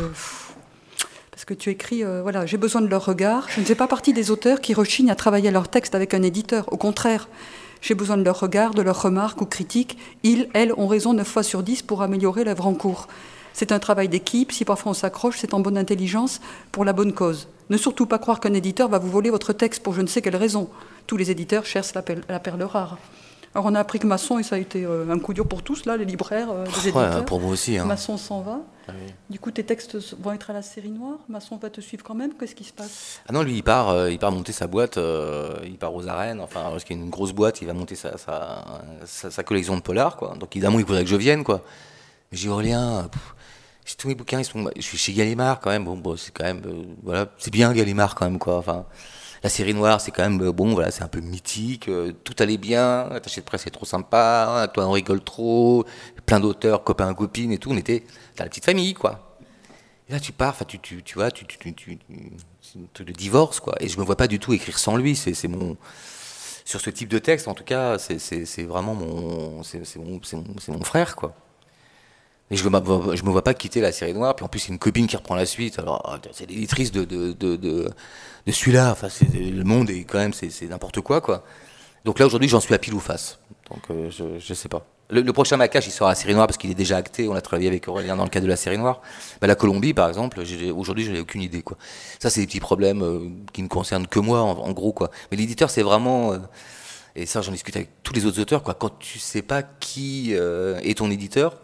A: parce que tu écris, euh, voilà, j'ai besoin de leur regard. Je ne fais pas partie des auteurs qui rechignent à travailler leur texte avec un éditeur. Au contraire, j'ai besoin de leur regard, de leurs remarques ou critiques. Ils, elles, ont raison neuf fois sur dix pour améliorer l'œuvre en cours. C'est un travail d'équipe. Si parfois on s'accroche, c'est en bonne intelligence pour la bonne cause. Ne surtout pas croire qu'un éditeur va vous voler votre texte pour je ne sais quelle raison. Tous les éditeurs cherchent la perle, la perle rare. Alors on a appris que Masson, et ça a été euh, un coup dur pour tous, là, les libraires, euh, les éditeurs.
B: Ouais, pour moi aussi. Hein.
A: Masson s'en va.
B: Ah oui.
A: Du coup, tes textes vont être à la série Noire. Masson va te suivre quand même. Qu'est-ce qui se passe ?
B: Ah non, lui, il part, euh, il part monter sa boîte. Euh, il part aux arènes. Enfin, parce qu'il y a une grosse boîte, il va monter sa, sa, sa, sa collection de polars, quoi. Donc évidemment, il voudrait que je vienne, quoi. Mais j'ai dit, Aurélien, pff, tous mes bouquins, ils sont. Je suis chez Gallimard, quand même. Bon, bon c'est quand même, euh, voilà, c'est bien Gallimard, quand même, quoi. Enfin. La série Noire, c'est quand même, bon, voilà, c'est un peu mythique, euh, tout allait bien, l'attaché de presse est trop sympa, hein, toi on rigole trop, plein d'auteurs, copains, copines et tout, on était dans la petite famille, quoi. Et là tu pars, enfin tu, tu, tu vois, tu, tu, tu, tu, c'est un truc de divorce, quoi. Et je me vois pas du tout écrire sans lui, c'est, c'est mon... Sur ce type de texte, en tout cas, c'est, c'est, c'est vraiment mon... C'est, c'est, mon, c'est, mon, c'est mon frère, quoi. Et je ne me, me vois pas quitter la série Noire, puis en plus c'est une copine qui reprend la suite, alors c'est l'éditrice de, de, de, de, de celui-là, enfin, c'est, le monde est quand même, c'est, c'est n'importe quoi, quoi. Donc là aujourd'hui j'en suis à pile ou face, donc euh, je, je sais pas. Le, le prochain Macache il sera à la série Noire parce qu'il est déjà acté, on a travaillé avec Aurélien dans le cadre de la série Noire. Bah, la Colombie par exemple, j'ai, aujourd'hui je n'ai aucune idée, quoi. Ça c'est des petits problèmes euh, qui ne concernent que moi en, en gros, quoi. Mais l'éditeur c'est vraiment... Euh, et ça j'en discute avec tous les autres auteurs, quoi. Quand tu sais pas qui euh, est ton éditeur,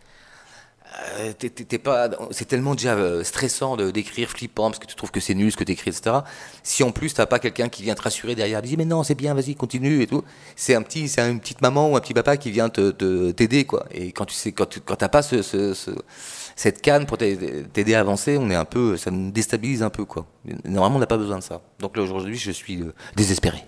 B: Euh, t'es, t'es pas, c'est tellement déjà euh, stressant de, d'écrire, flippant, parce que tu trouves que c'est nul ce que tu écris, et cetera. Si en plus t'as pas quelqu'un qui vient te rassurer derrière, dit mais non c'est bien, vas-y continue et tout, c'est un petit, c'est une petite maman ou un petit papa qui vient te, te t'aider, quoi. Et quand tu sais, quand, tu, quand t'as pas ce, ce, ce, cette canne pour t'aider à avancer, on est un peu, ça nous déstabilise un peu, quoi. Normalement on n'a pas besoin de ça. Donc là aujourd'hui je suis euh, désespéré.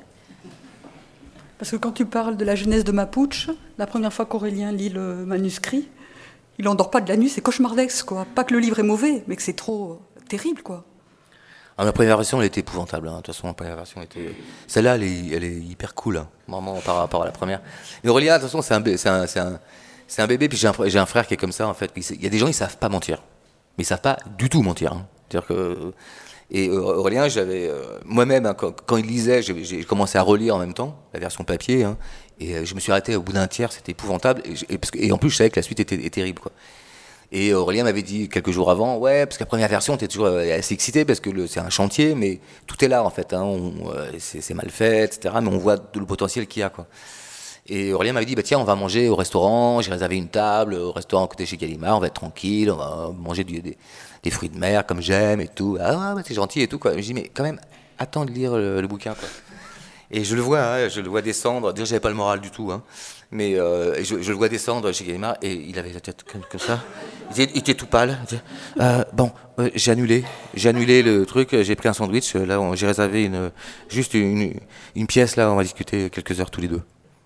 A: Parce que quand tu parles de la genèse de Mapuche, la première fois qu'Aurélien lit le manuscrit, il endort pas de la nuit, c'est cauchemardesque, quoi. Pas que le livre est mauvais, mais que c'est trop euh, terrible, quoi.
B: Ah, la première version, elle était épouvantable. Hein. De toute façon, la première version était. Celle-là, elle est, elle est hyper cool, hein, vraiment par rapport à la première. Mais Aurélien, de toute façon, c'est un, c'est un, c'est un, c'est un bébé. Puis j'ai un, j'ai un frère qui est comme ça, en fait. Il y a des gens, ils savent pas mentir, mais ils savent pas du tout mentir. Hein. C'est-à-dire que. Et Aurélien, j'avais euh, moi-même, hein, quand, quand il lisait, j'ai, j'ai commencé à relire en même temps la version papier, hein, et euh, je me suis arrêté au bout d'un tiers. C'était épouvantable. Et, et, parce que, et en plus, je savais que la suite était, était terrible, quoi. Et Aurélien m'avait dit quelques jours avant, ouais, parce que la première version, t'es toujours assez excité parce que le, c'est un chantier, mais tout est là en fait, hein, on, c'est, c'est mal fait, et cetera. Mais on voit tout le potentiel qu'il y a, quoi. Et Aurélien m'avait dit, bah tiens, on va manger au restaurant, j'ai réservé une table au restaurant à côté chez Gallimard, on va être tranquille, on va manger du, des, des fruits de mer comme j'aime et tout. Ah, bah, c'est gentil et tout, quoi. Je dis, mais quand même, attends de lire le, le bouquin, quoi. Et je le vois, hein, je le vois descendre. Déjà, j'avais pas le moral du tout, hein. Mais euh, je, je le vois descendre chez Gallimard et il avait la tête comme, comme ça. Il était, il était tout pâle. Il disait, euh, bon, euh, j'ai annulé, j'ai annulé le truc. J'ai pris un sandwich. Là, on, j'ai réservé une, juste une, une pièce. Là, on va discuter quelques heures tous les deux.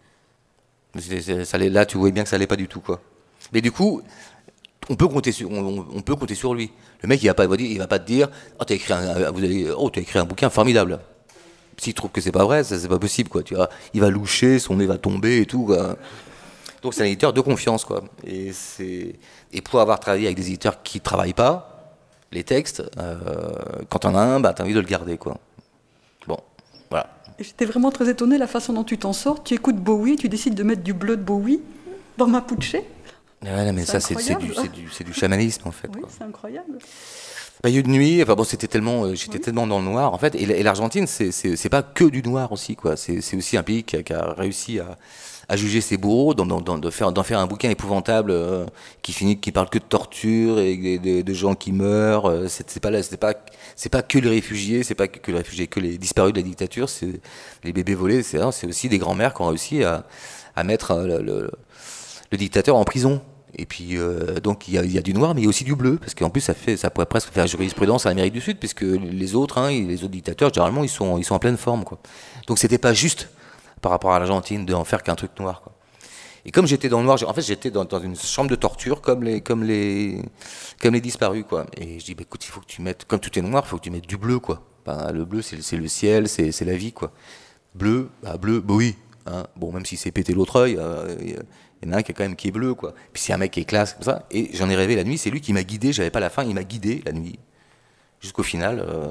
B: C'est, c'est, ça, là, tu voyais bien que ça allait pas du tout, quoi. Mais du coup, on peut compter sur, on, on peut compter sur lui. Le mec, il va pas, il va pas te dire, oh, t'as écrit un, vous allez, oh, t'as écrit un bouquin formidable. S'il trouve que c'est pas vrai, ça c'est pas possible, quoi. Tu vois, il va loucher, son nez va tomber et tout, quoi. Donc c'est un éditeur de confiance, quoi. Et c'est et pour avoir travaillé avec des éditeurs qui travaillent pas les textes, euh, quand t'en as un, bah t'as envie de le garder, quoi. Bon, voilà.
A: Et j'étais vraiment très étonnée la façon dont tu t'en sors. Tu écoutes Bowie, tu décides de mettre du bleu de Bowie dans Mapuche.
B: Ouais, mais c'est ça c'est, c'est, du, c'est, du, c'est du chamanisme en fait.
A: Oui,
B: quoi.
A: C'est incroyable.
B: Bayeux de nuit, enfin bon, c'était tellement, euh, j'étais oui. tellement dans le noir en fait. Et, et l'Argentine, c'est, c'est, c'est pas que du noir aussi, quoi. C'est, c'est aussi un pays qui a, qui a réussi à, à juger ses bourreaux, d'en, d'en, de faire, d'en faire un bouquin épouvantable euh, qui finit, qui parle que de torture et de, de, de gens qui meurent. Euh, c'est, c'est pas là, c'est pas, c'est pas que les réfugiés, c'est pas que les réfugiés, que les disparus de la dictature, c'est les bébés volés. C'est, c'est aussi des grands-mères qui ont réussi à, à mettre euh, le, le, le dictateur en prison. Et puis, euh, donc, il y, y a du noir, mais il y a aussi du bleu, parce qu'en plus, ça, fait, ça pourrait presque faire jurisprudence à l'Amérique du Sud, puisque les autres, hein, les autres dictateurs, généralement, ils sont, ils sont en pleine forme, quoi. Donc, c'était pas juste, par rapport à l'Argentine, d'en faire qu'un truc noir, quoi. Et comme j'étais dans le noir, en fait, j'étais dans, dans une chambre de torture, comme les, comme les, comme les disparus, quoi. Et je dis, bah, écoute, il faut que tu mettes, comme tout est noir, il faut que tu mettes du bleu, quoi. Ben, le bleu, c'est, c'est le ciel, c'est, c'est la vie, quoi. Bleu, bah, bleu, bah oui. Hein. Bon, même si c'est pété l'autre œil, euh, il y en a un qui est quand même qui est bleu, quoi. Puis c'est un mec qui est classe, comme ça. Et j'en ai rêvé la nuit, c'est lui qui m'a guidé, j'avais pas la fin, il m'a guidé la nuit. Jusqu'au final, euh,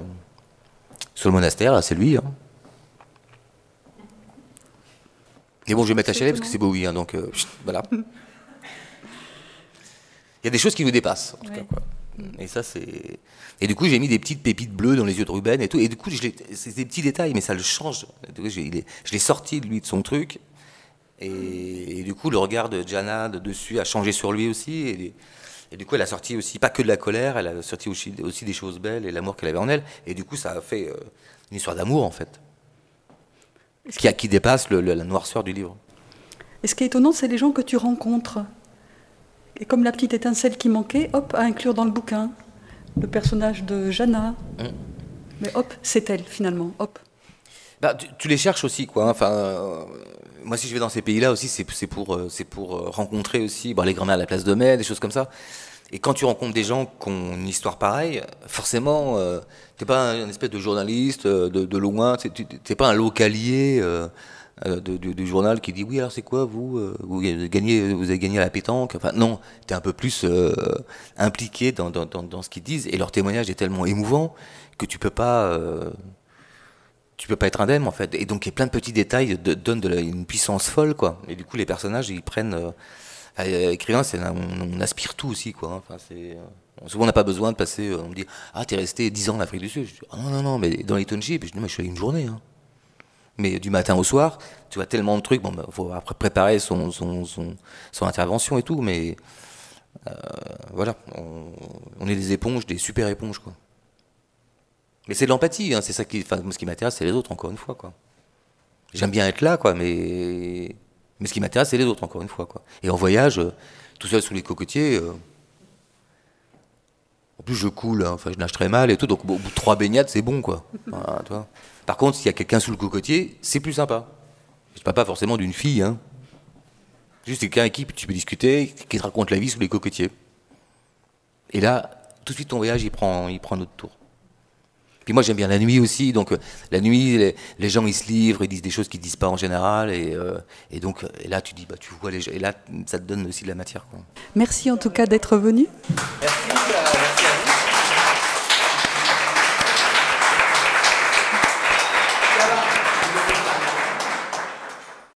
B: sur le monastère, là, c'est lui. Hein. Et bon, je vais mettre à chalet parce que c'est Bowie, hein, donc euh, chut, voilà. Il y a des choses qui nous dépassent, en tout ouais. cas, quoi. Et ça, c'est. Et du coup, j'ai mis des petites pépites bleues dans les yeux de Ruben et tout. Et du coup, je l'ai... c'est des petits détails, mais ça le change. Je l'ai, je l'ai sorti de lui, de son truc. Et, et du coup, le regard de Jana de dessus a changé sur lui aussi. Et, et du coup, elle a sorti aussi, pas que de la colère, elle a sorti aussi, aussi des choses belles et l'amour qu'elle avait en elle. Et du coup, ça a fait euh, une histoire d'amour, en fait, qui, a, qui dépasse le, le, la noirceur du livre.
A: Et ce qui est étonnant, c'est les gens que tu rencontres. Et comme la petite étincelle qui manquait, hop, à inclure dans le bouquin. Le personnage de Jana. Mmh. Mais hop, c'est elle, finalement, hop.
B: Bah, tu, tu les cherches aussi, quoi. Enfin, euh, moi, si je vais dans ces pays-là aussi, c'est, c'est, pour, euh, c'est pour rencontrer aussi bon, les grands-mères à la place de mai, des choses comme ça. Et quand tu rencontres des gens qui ont une histoire pareille, forcément, euh, t'es pas un, une espèce de journaliste de, de loin, t'es, t'es pas un localier euh, de, de, du journal qui dit oui, alors c'est quoi, vous, euh, vous, gagnez, vous avez gagné à la pétanque. Enfin, non, t'es un peu plus euh, impliqué dans, dans, dans, dans ce qu'ils disent. Et leur témoignage est tellement émouvant que tu peux pas. Euh, Tu peux pas être indemne, en fait. Et donc, il y a plein de petits détails de, donnent de la, une puissance folle, quoi. Et du coup, les personnages, ils prennent. Euh, euh, écrivain, c'est, on, on aspire tout aussi, quoi. Enfin, c'est, euh, souvent, on n'a pas besoin de passer. Euh, on me dit, ah, t'es resté dix ans en Afrique du Sud. Je dis, ah, non, non, non, mais dans les townships, je dis, mais je suis allé une journée. Hein. Mais du matin au soir, tu vois tellement de trucs. Bon, bah, faut après préparer son, son, son, son intervention et tout, mais euh, voilà, on, on est des éponges, des super éponges, quoi. Mais c'est de l'empathie, hein, c'est ça qui, enfin, ce qui m'intéresse, c'est les autres, encore une fois, quoi. J'aime bien être là, quoi, mais, mais ce qui m'intéresse, c'est les autres, encore une fois, quoi. Et en voyage, euh, tout seul sous les cocotiers, euh... en plus je coule, hein, enfin je nage très mal et tout, donc au bout de trois baignades, c'est bon, quoi. Voilà, tu vois. Par contre, s'il y a quelqu'un sous le cocotier, c'est plus sympa. Je parle pas forcément d'une fille, hein. Juste quelqu'un avec qui tu peux discuter, qui te raconte la vie sous les cocotiers. Et là, tout de suite, ton voyage, il prend, il prend un autre tour. Puis moi, j'aime bien la nuit aussi. Donc, euh, la nuit, les, les gens, ils se livrent, ils disent des choses qu'ils ne disent pas en général. Et, euh, et donc, et là, tu dis, bah, tu vois les gens. Et là, ça te donne aussi de la matière, quoi.
A: Merci en tout cas d'être venu.
B: Merci.